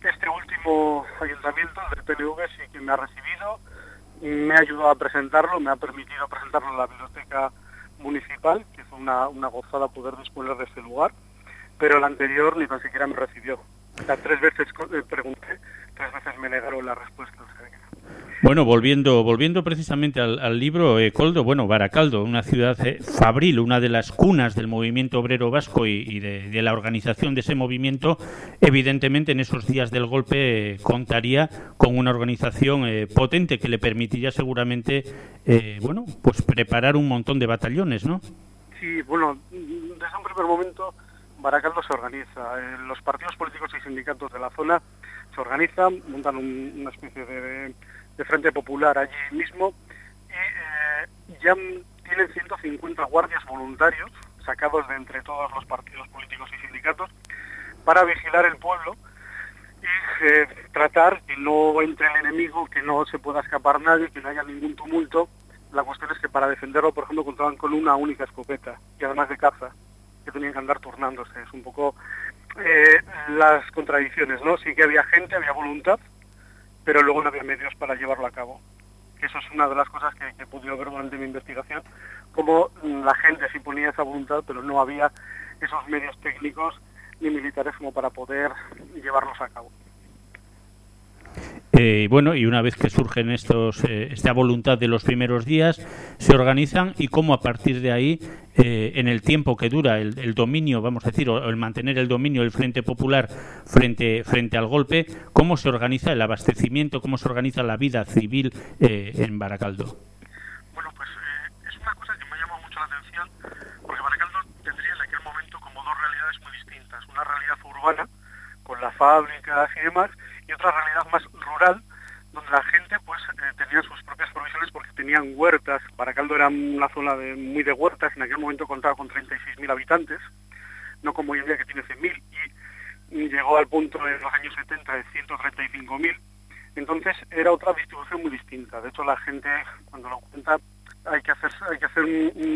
este último ayuntamiento del PNV sí que me ha recibido, me ha ayudado a presentarlo, me ha permitido presentarlo en la biblioteca municipal, que fue una gozada poder disponer de este lugar, pero el anterior ni tan siquiera me recibió. O sea, 3 veces pregunté, 3 veces me negaron la respuesta. O sea, bueno, volviendo precisamente al libro, Koldo, bueno, Baracaldo, una ciudad fabril, una de las cunas del movimiento obrero vasco y de la organización de ese movimiento, evidentemente en esos días del golpe contaría con una organización potente que le permitiría seguramente, bueno, pues preparar un montón de batallones, ¿no? Sí, bueno, desde un primer momento Baracaldo se organiza. Los partidos políticos y sindicatos de la zona se organizan, montan una especie de Frente Popular allí mismo y ya tienen 150 guardias voluntarios sacados de entre todos los partidos políticos y sindicatos para vigilar el pueblo y tratar que no entre el enemigo, que no se pueda escapar nadie, que no haya ningún tumulto. La cuestión es que para defenderlo, por ejemplo, contaban con una única escopeta y además de caza, que tenían que andar turnándose. Es un poco las contradicciones, ¿no? Sí que había gente, había voluntad, pero luego no había medios para llevarlo a cabo. Eso es una de las cosas que he podido ver durante mi investigación, como la gente sí ponía esa voluntad, pero no había esos medios técnicos ni militares como para poder llevarlos a cabo. Bueno, y una vez que surgen esta voluntad de los primeros días, se organizan y cómo a partir de ahí, en el tiempo que dura el dominio, vamos a decir, o el mantener el dominio del Frente Popular frente al golpe, cómo se organiza el abastecimiento, cómo se organiza la vida civil en Baracaldo. Bueno, pues es una cosa que me ha llamado mucho la atención, porque Baracaldo tendría en aquel momento como 2 realidades muy distintas. Una realidad urbana, con las fábricas y demás, y otra realidad más rural, donde la gente pues tenía sus propias provisiones porque tenían huertas. Baracaldo era una zona muy de huertas, en aquel momento contaba con 36.000 habitantes, no como hoy en día que tiene 100.000, y llegó al punto en los años 70 de 135.000. Entonces era otra distribución muy distinta. De hecho, la gente, cuando lo cuenta, hay que hacer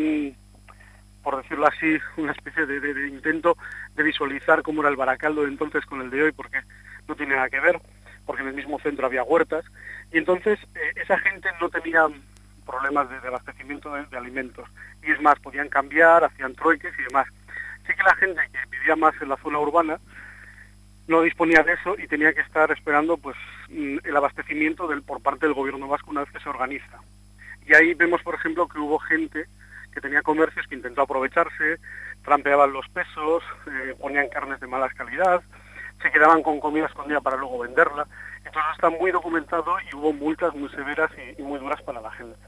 por decirlo así, una especie de intento de visualizar cómo era el Baracaldo de entonces con el de hoy, porque no tiene nada que ver, porque en el mismo centro había huertas, y entonces esa gente no tenía problemas de abastecimiento de alimentos, y es más, podían cambiar, hacían trueques y demás. Sí que la gente que vivía más en la zona urbana no disponía de eso y tenía que estar esperando pues el abastecimiento por parte del gobierno vasco una vez que se organiza. Y ahí vemos, por ejemplo, que hubo gente que tenía comercios que intentó aprovecharse, trampeaban los pesos, ponían carnes de mala calidad, se quedaban con comida escondida para luego venderla. Entonces está muy documentado y hubo multas muy severas y muy duras para la gente.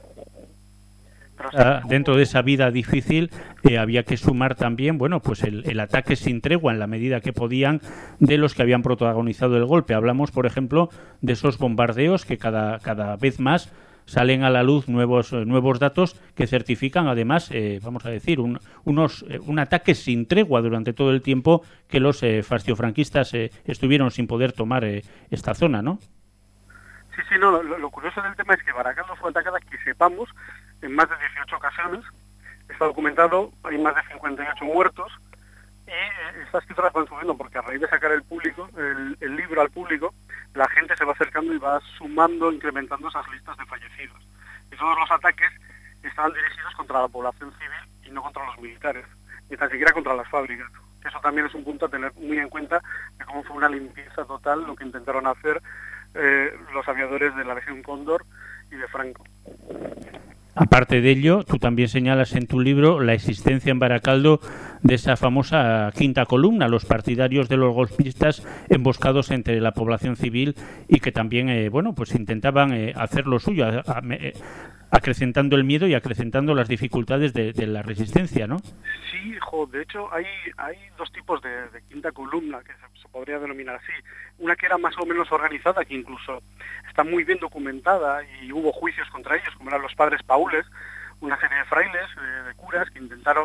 Dentro de esa vida difícil había que sumar también, bueno, pues el ataque sin tregua en la medida que podían de los que habían protagonizado el golpe. Hablamos, por ejemplo, de esos bombardeos que cada vez más salen a la luz nuevos datos que certifican, además, vamos a decir, un ataque sin tregua durante todo el tiempo que los fasciofranquistas estuvieron sin poder tomar esta zona, ¿no? Sí, no, lo curioso del tema es que Baracaldo fue atacada, que sepamos, en más de 18 ocasiones. Está documentado, hay más de 58 muertos, y estas cifras van subiendo porque a raíz de sacar el libro al público, la gente se va acercando y va sumando, incrementando esas listas de fallecidos. Y todos los ataques estaban dirigidos contra la población civil y no contra los militares, ni tan siquiera contra las fábricas. Eso también es un punto a tener muy en cuenta de cómo fue una limpieza total lo que intentaron hacer los aviadores de la Legión Cóndor y de Franco. Aparte de ello, tú también señalas en tu libro la existencia en Baracaldo de esa famosa quinta columna, los partidarios de los golpistas emboscados entre la población civil y que también, bueno, pues intentaban hacer lo suyo, acrecentando el miedo y acrecentando las dificultades de la resistencia, ¿no? Sí, de hecho hay 2 tipos de quinta columna que se podría denominar así. Una que era más o menos organizada, que incluso está muy bien documentada y hubo juicios contra ellos, como eran los padres paules, una serie de frailes, de curas que intentaron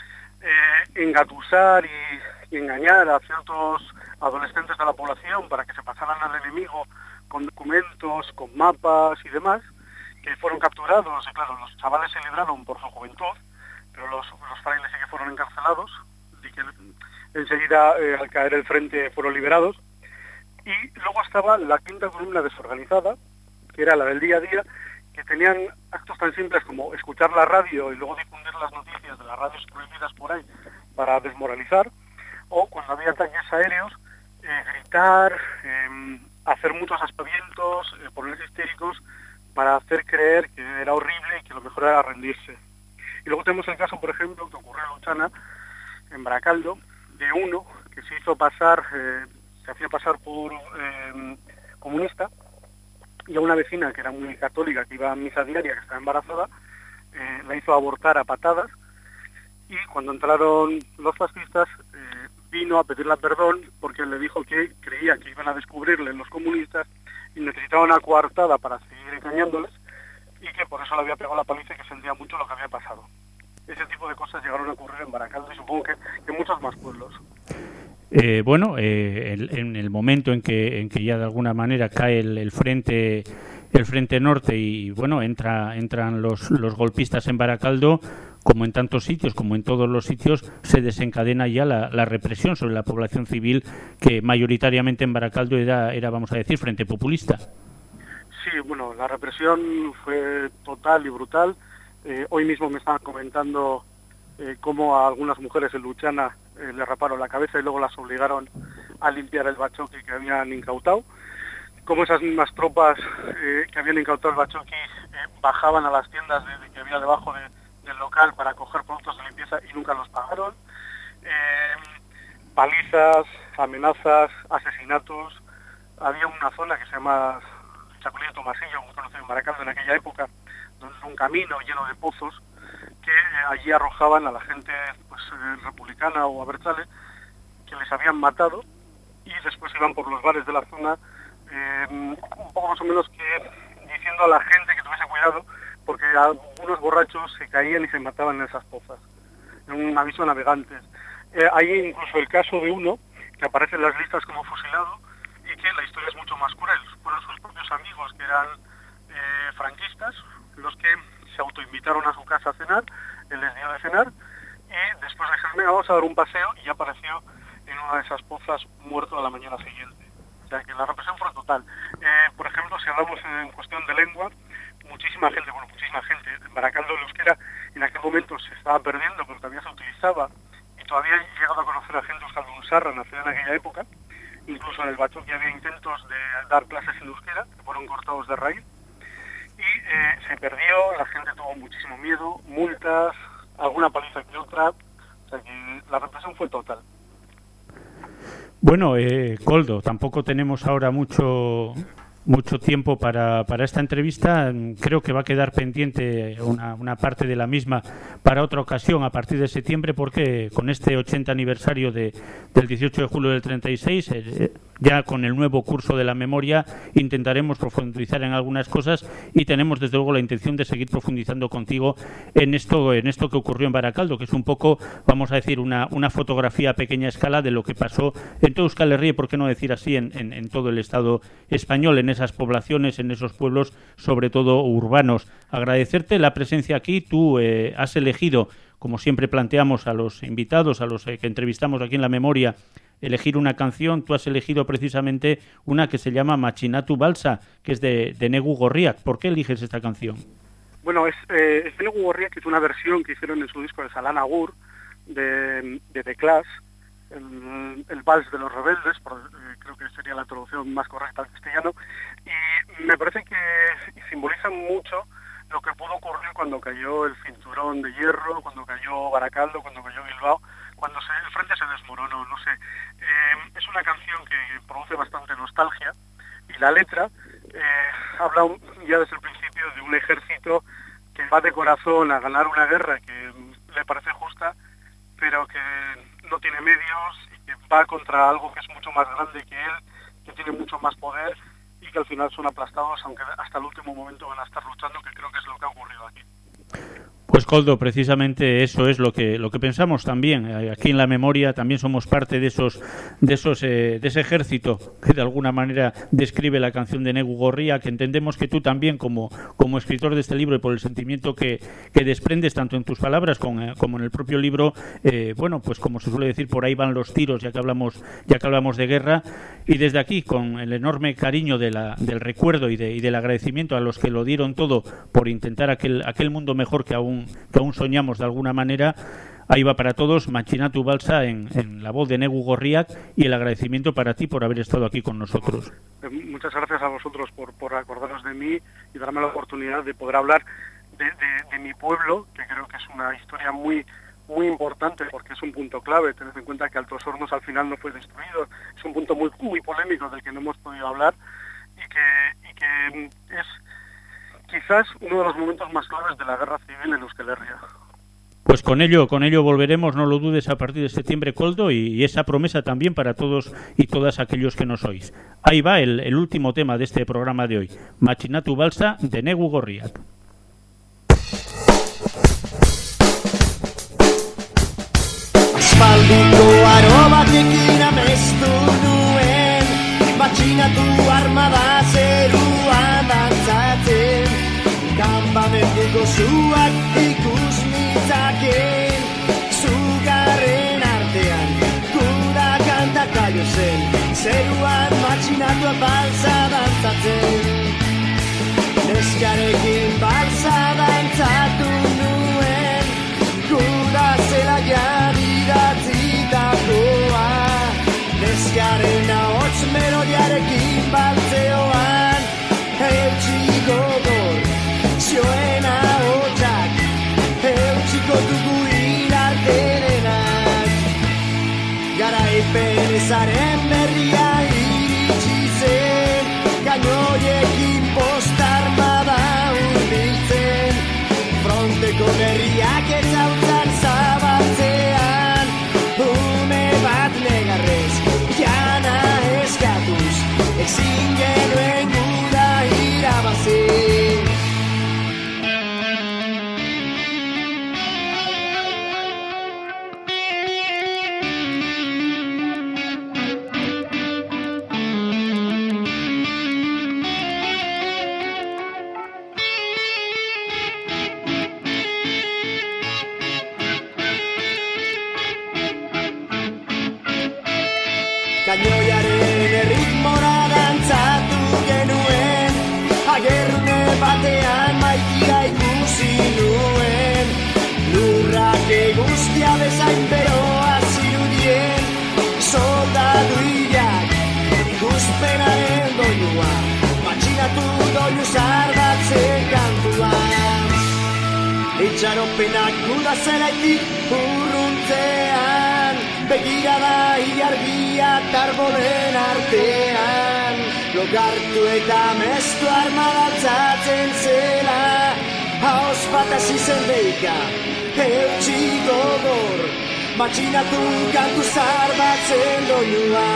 engatusar y engañar a ciertos adolescentes de la población para que se pasaran al enemigo con documentos, con mapas y demás, que fueron capturados. Y claro, los chavales se libraron por su juventud, pero los frailes sí que fueron encarcelados y que enseguida al caer el frente fueron liberados. Y luego estaba la quinta columna desorganizada, que era la del día a día, que tenían actos tan simples como escuchar la radio y luego difundir las noticias de las radios prohibidas por ahí para desmoralizar, o cuando había ataques aéreos, gritar, hacer muchos aspavientos, ponerse histéricos para hacer creer que era horrible y que lo mejor era rendirse. Y luego tenemos el caso, por ejemplo, que ocurrió en Luchana, en Baracaldo, de uno que se hacía pasar por comunista, y a una vecina que era muy católica, que iba a misa diaria, que estaba embarazada, la hizo abortar a patadas, y cuando entraron los fascistas vino a pedirle perdón porque le dijo que creía que iban a descubrirle los comunistas y necesitaba una coartada para seguir engañándoles, y que por eso le había pegado la paliza y que sentía mucho lo que había pasado. Ese tipo de cosas llegaron a ocurrir en Baracaldo y supongo que en muchos más pueblos. En el momento en que ya de alguna manera cae el frente norte y bueno, entran los golpistas en Baracaldo, como en tantos sitios, como en todos los sitios, se desencadena ya la represión sobre la población civil, que mayoritariamente en Baracaldo era vamos a decir, frente populista. Sí, bueno, la represión fue total y brutal. Hoy mismo me estaban comentando cómo a algunas mujeres en Luchana le raparon la cabeza y luego las obligaron a limpiar el bachoqui que habían incautado. Como esas mismas tropas que habían incautado el bachoqui bajaban a las tiendas que había debajo del local para coger productos de limpieza y nunca los pagaron. Palizas, amenazas, asesinatos. Había una zona que se llama Chacolí de Tomasillo, muy conocido en Baracaldo en aquella época, donde un camino lleno de pozos, que allí arrojaban a la gente pues, republicana o abertzale, que les habían matado, y después iban por los bares de la zona, un poco más o menos que diciendo a la gente que tuviese cuidado, porque algunos borrachos se caían y se mataban en esas pozas, en un aviso a navegantes. Hay incluso el caso de uno que aparece en las listas como fusilado, y que la historia es mucho más cruel. Fueron sus propios amigos, que eran franquistas, los que se autoinvitaron a su casa a cenar, él les dio de cenar, y después de decirme vamos a dar un paseo, y apareció en una de esas pozas muerto a la mañana siguiente. O sea que la represión fue total. Por ejemplo, si hablamos en cuestión de lengua, muchísima gente, en Baracaldo el euskera en aquel momento se estaba perdiendo, pero todavía se utilizaba, y todavía he llegado a conocer a gente euskaldunzarra nacida en aquella época. Incluso en el bachoqui había intentos de dar clases en euskera, que fueron cortados de raíz, y se perdió, la gente tuvo muchísimo miedo, multas, alguna paliza que otra, o sea que la represión fue total. Bueno, Koldo, tampoco tenemos ahora mucho tiempo para esta entrevista. Creo que va a quedar pendiente una parte de la misma para otra ocasión a partir de septiembre, porque con este 80 aniversario del 18 de julio del 36, ya con el nuevo curso de la memoria, intentaremos profundizar en algunas cosas, y tenemos desde luego la intención de seguir profundizando contigo en esto que ocurrió en Baracaldo, que es un poco, vamos a decir, una fotografía a pequeña escala de lo que pasó en todo Euskal Herria, y por qué no decir así, en todo el Estado español, en esas poblaciones, en esos pueblos, sobre todo urbanos. Agradecerte la presencia aquí. Tú has elegido, como siempre planteamos a los invitados, a los que entrevistamos aquí en La Memoria, elegir una canción. Tú has elegido precisamente una que se llama Machinatu Balsa, que es de Negu Gorriak. ¿Por qué eliges esta canción? Bueno, es Negu Gorriak, que es una versión que hicieron en su disco de Salan Agur, de The Clash, el Vals de los Rebeldes, creo que sería la traducción más correcta al castellano, y me parece que simbolizan mucho lo que pudo ocurrir cuando cayó el cinturón de hierro, cuando cayó Baracaldo, cuando cayó Bilbao, cuando el frente se desmoronó, no sé. Es una canción que produce bastante nostalgia, y la letra habla ya desde el principio de un ejército que va de corazón a ganar una guerra que le parece justa, pero que no tiene medios, y que va contra algo que es mucho más grande que él, que tiene mucho más poder, y que al final son aplastados, aunque hasta el último momento van a estar luchando, que creo que es lo que ha ocurrido aquí. Pues Koldo, precisamente eso es lo que pensamos también. Aquí en La Memoria también somos parte de ese ejército que de alguna manera describe la canción de Negu Gorria, que entendemos que tú también como escritor de este libro y por el sentimiento que desprendes tanto en tus palabras como en el propio libro, bueno, pues como se suele decir, por ahí van los tiros, ya que hablamos de guerra, y desde aquí con el enorme cariño del recuerdo y del agradecimiento a los que lo dieron todo por intentar aquel mundo mejor que aún soñamos de alguna manera. Ahí va para todos Machinatu Balsa en la voz de Negu Gorriak, y el agradecimiento para ti por haber estado aquí con nosotros. Muchas gracias a vosotros por acordaros de mí y darme la oportunidad de poder hablar de mi pueblo, que creo que es una historia muy muy importante, porque es un punto clave. Tened en cuenta que Altos Hornos al final no fue destruido, es un punto muy muy polémico del que no hemos podido hablar, y que es quizás uno de los momentos más claves de la guerra civil en Euskal Herria. Pues con ello volveremos, no lo dudes, a partir de septiembre, Koldo, y esa promesa también para todos y todas aquellos que nos oís. Ahí va el último tema de este programa de hoy, Machinatu Balsa de Negu Gorriak. Aspaldiko aro batekin amestu nuen, Machinatu armada zeruan dantzatzen, kanpamentuko zuak ikus nitzaken, zugarren artean gura kantaka jo zen, zeruan Machinatu balsa dantzatzen. Neskarekin balsa dantzatu nuen, gura zelaian idatzitakoa, neskaren ahots melodiarekin baltzeoan, eutxi gogor zioen ahotsak, eutxiko dugu irarte denak. Garaipen ezaren berria iritsi zen, kainoiekin postarmada hurbiltzen, fronteko berriak ezautzan zabaltzean, ume bat negarrez, jana eskatuz, ezin genuen gura irabazi. Kainoiaren erritmora dantzatu genuen, agerrune batean maitia ikusi nuen, lurrak eguztia bezain beroa zirudien, soldadu hilak ikuspenaren doinua, Machinatu doinu zardatzen kantuan. Itxaropenak guda zelaitik urruntzean, begirada ilargia tarbolen artean, logartu eta mestu armadatzatzen zela, haoz bat hasi zen deika, eutxi gogor, Machinatu kantu zardatzen doinua.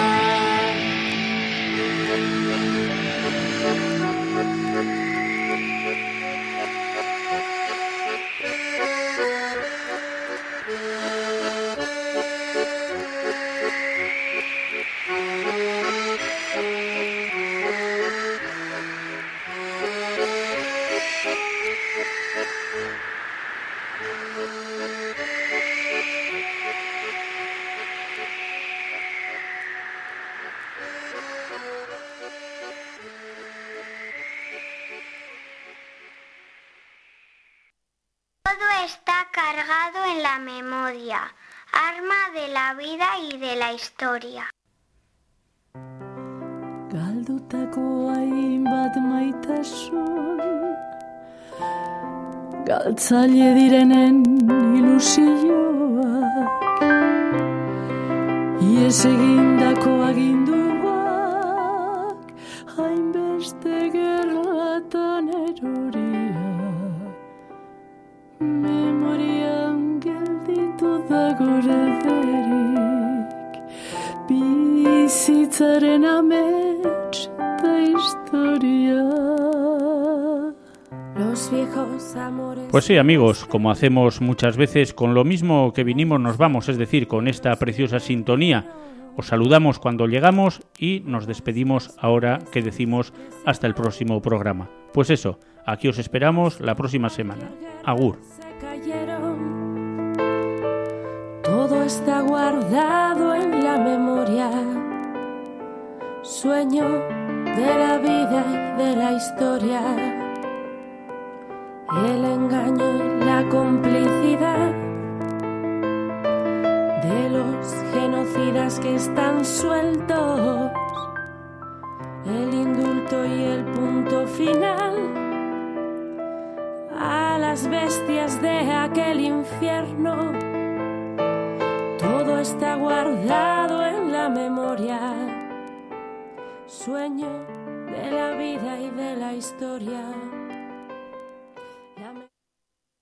Todo está cargado en la memoria, arma de la vida y de la historia. Galdutako hainbat maitasun, galtzaile direnen ilusioak, ies egindako aginduak, hainbeste gerratan eroriak, memorian gelditu da gorederik, bizitzaren amets da historia. Los viejos amores. Pues sí, amigos, como hacemos muchas veces, con lo mismo que vinimos nos vamos, es decir, con esta preciosa sintonía. Os saludamos cuando llegamos y nos despedimos ahora que decimos hasta el próximo programa. Pues eso, aquí os esperamos la próxima semana. Agur. Todo está guardado en la memoria, sueño de la vida y de la historia, el engaño y la complicidad de los genocidas que están sueltos, el indulto y el punto final a las bestias de aquel infierno. Todo está guardado en la memoria, sueño de la vida y de la historia.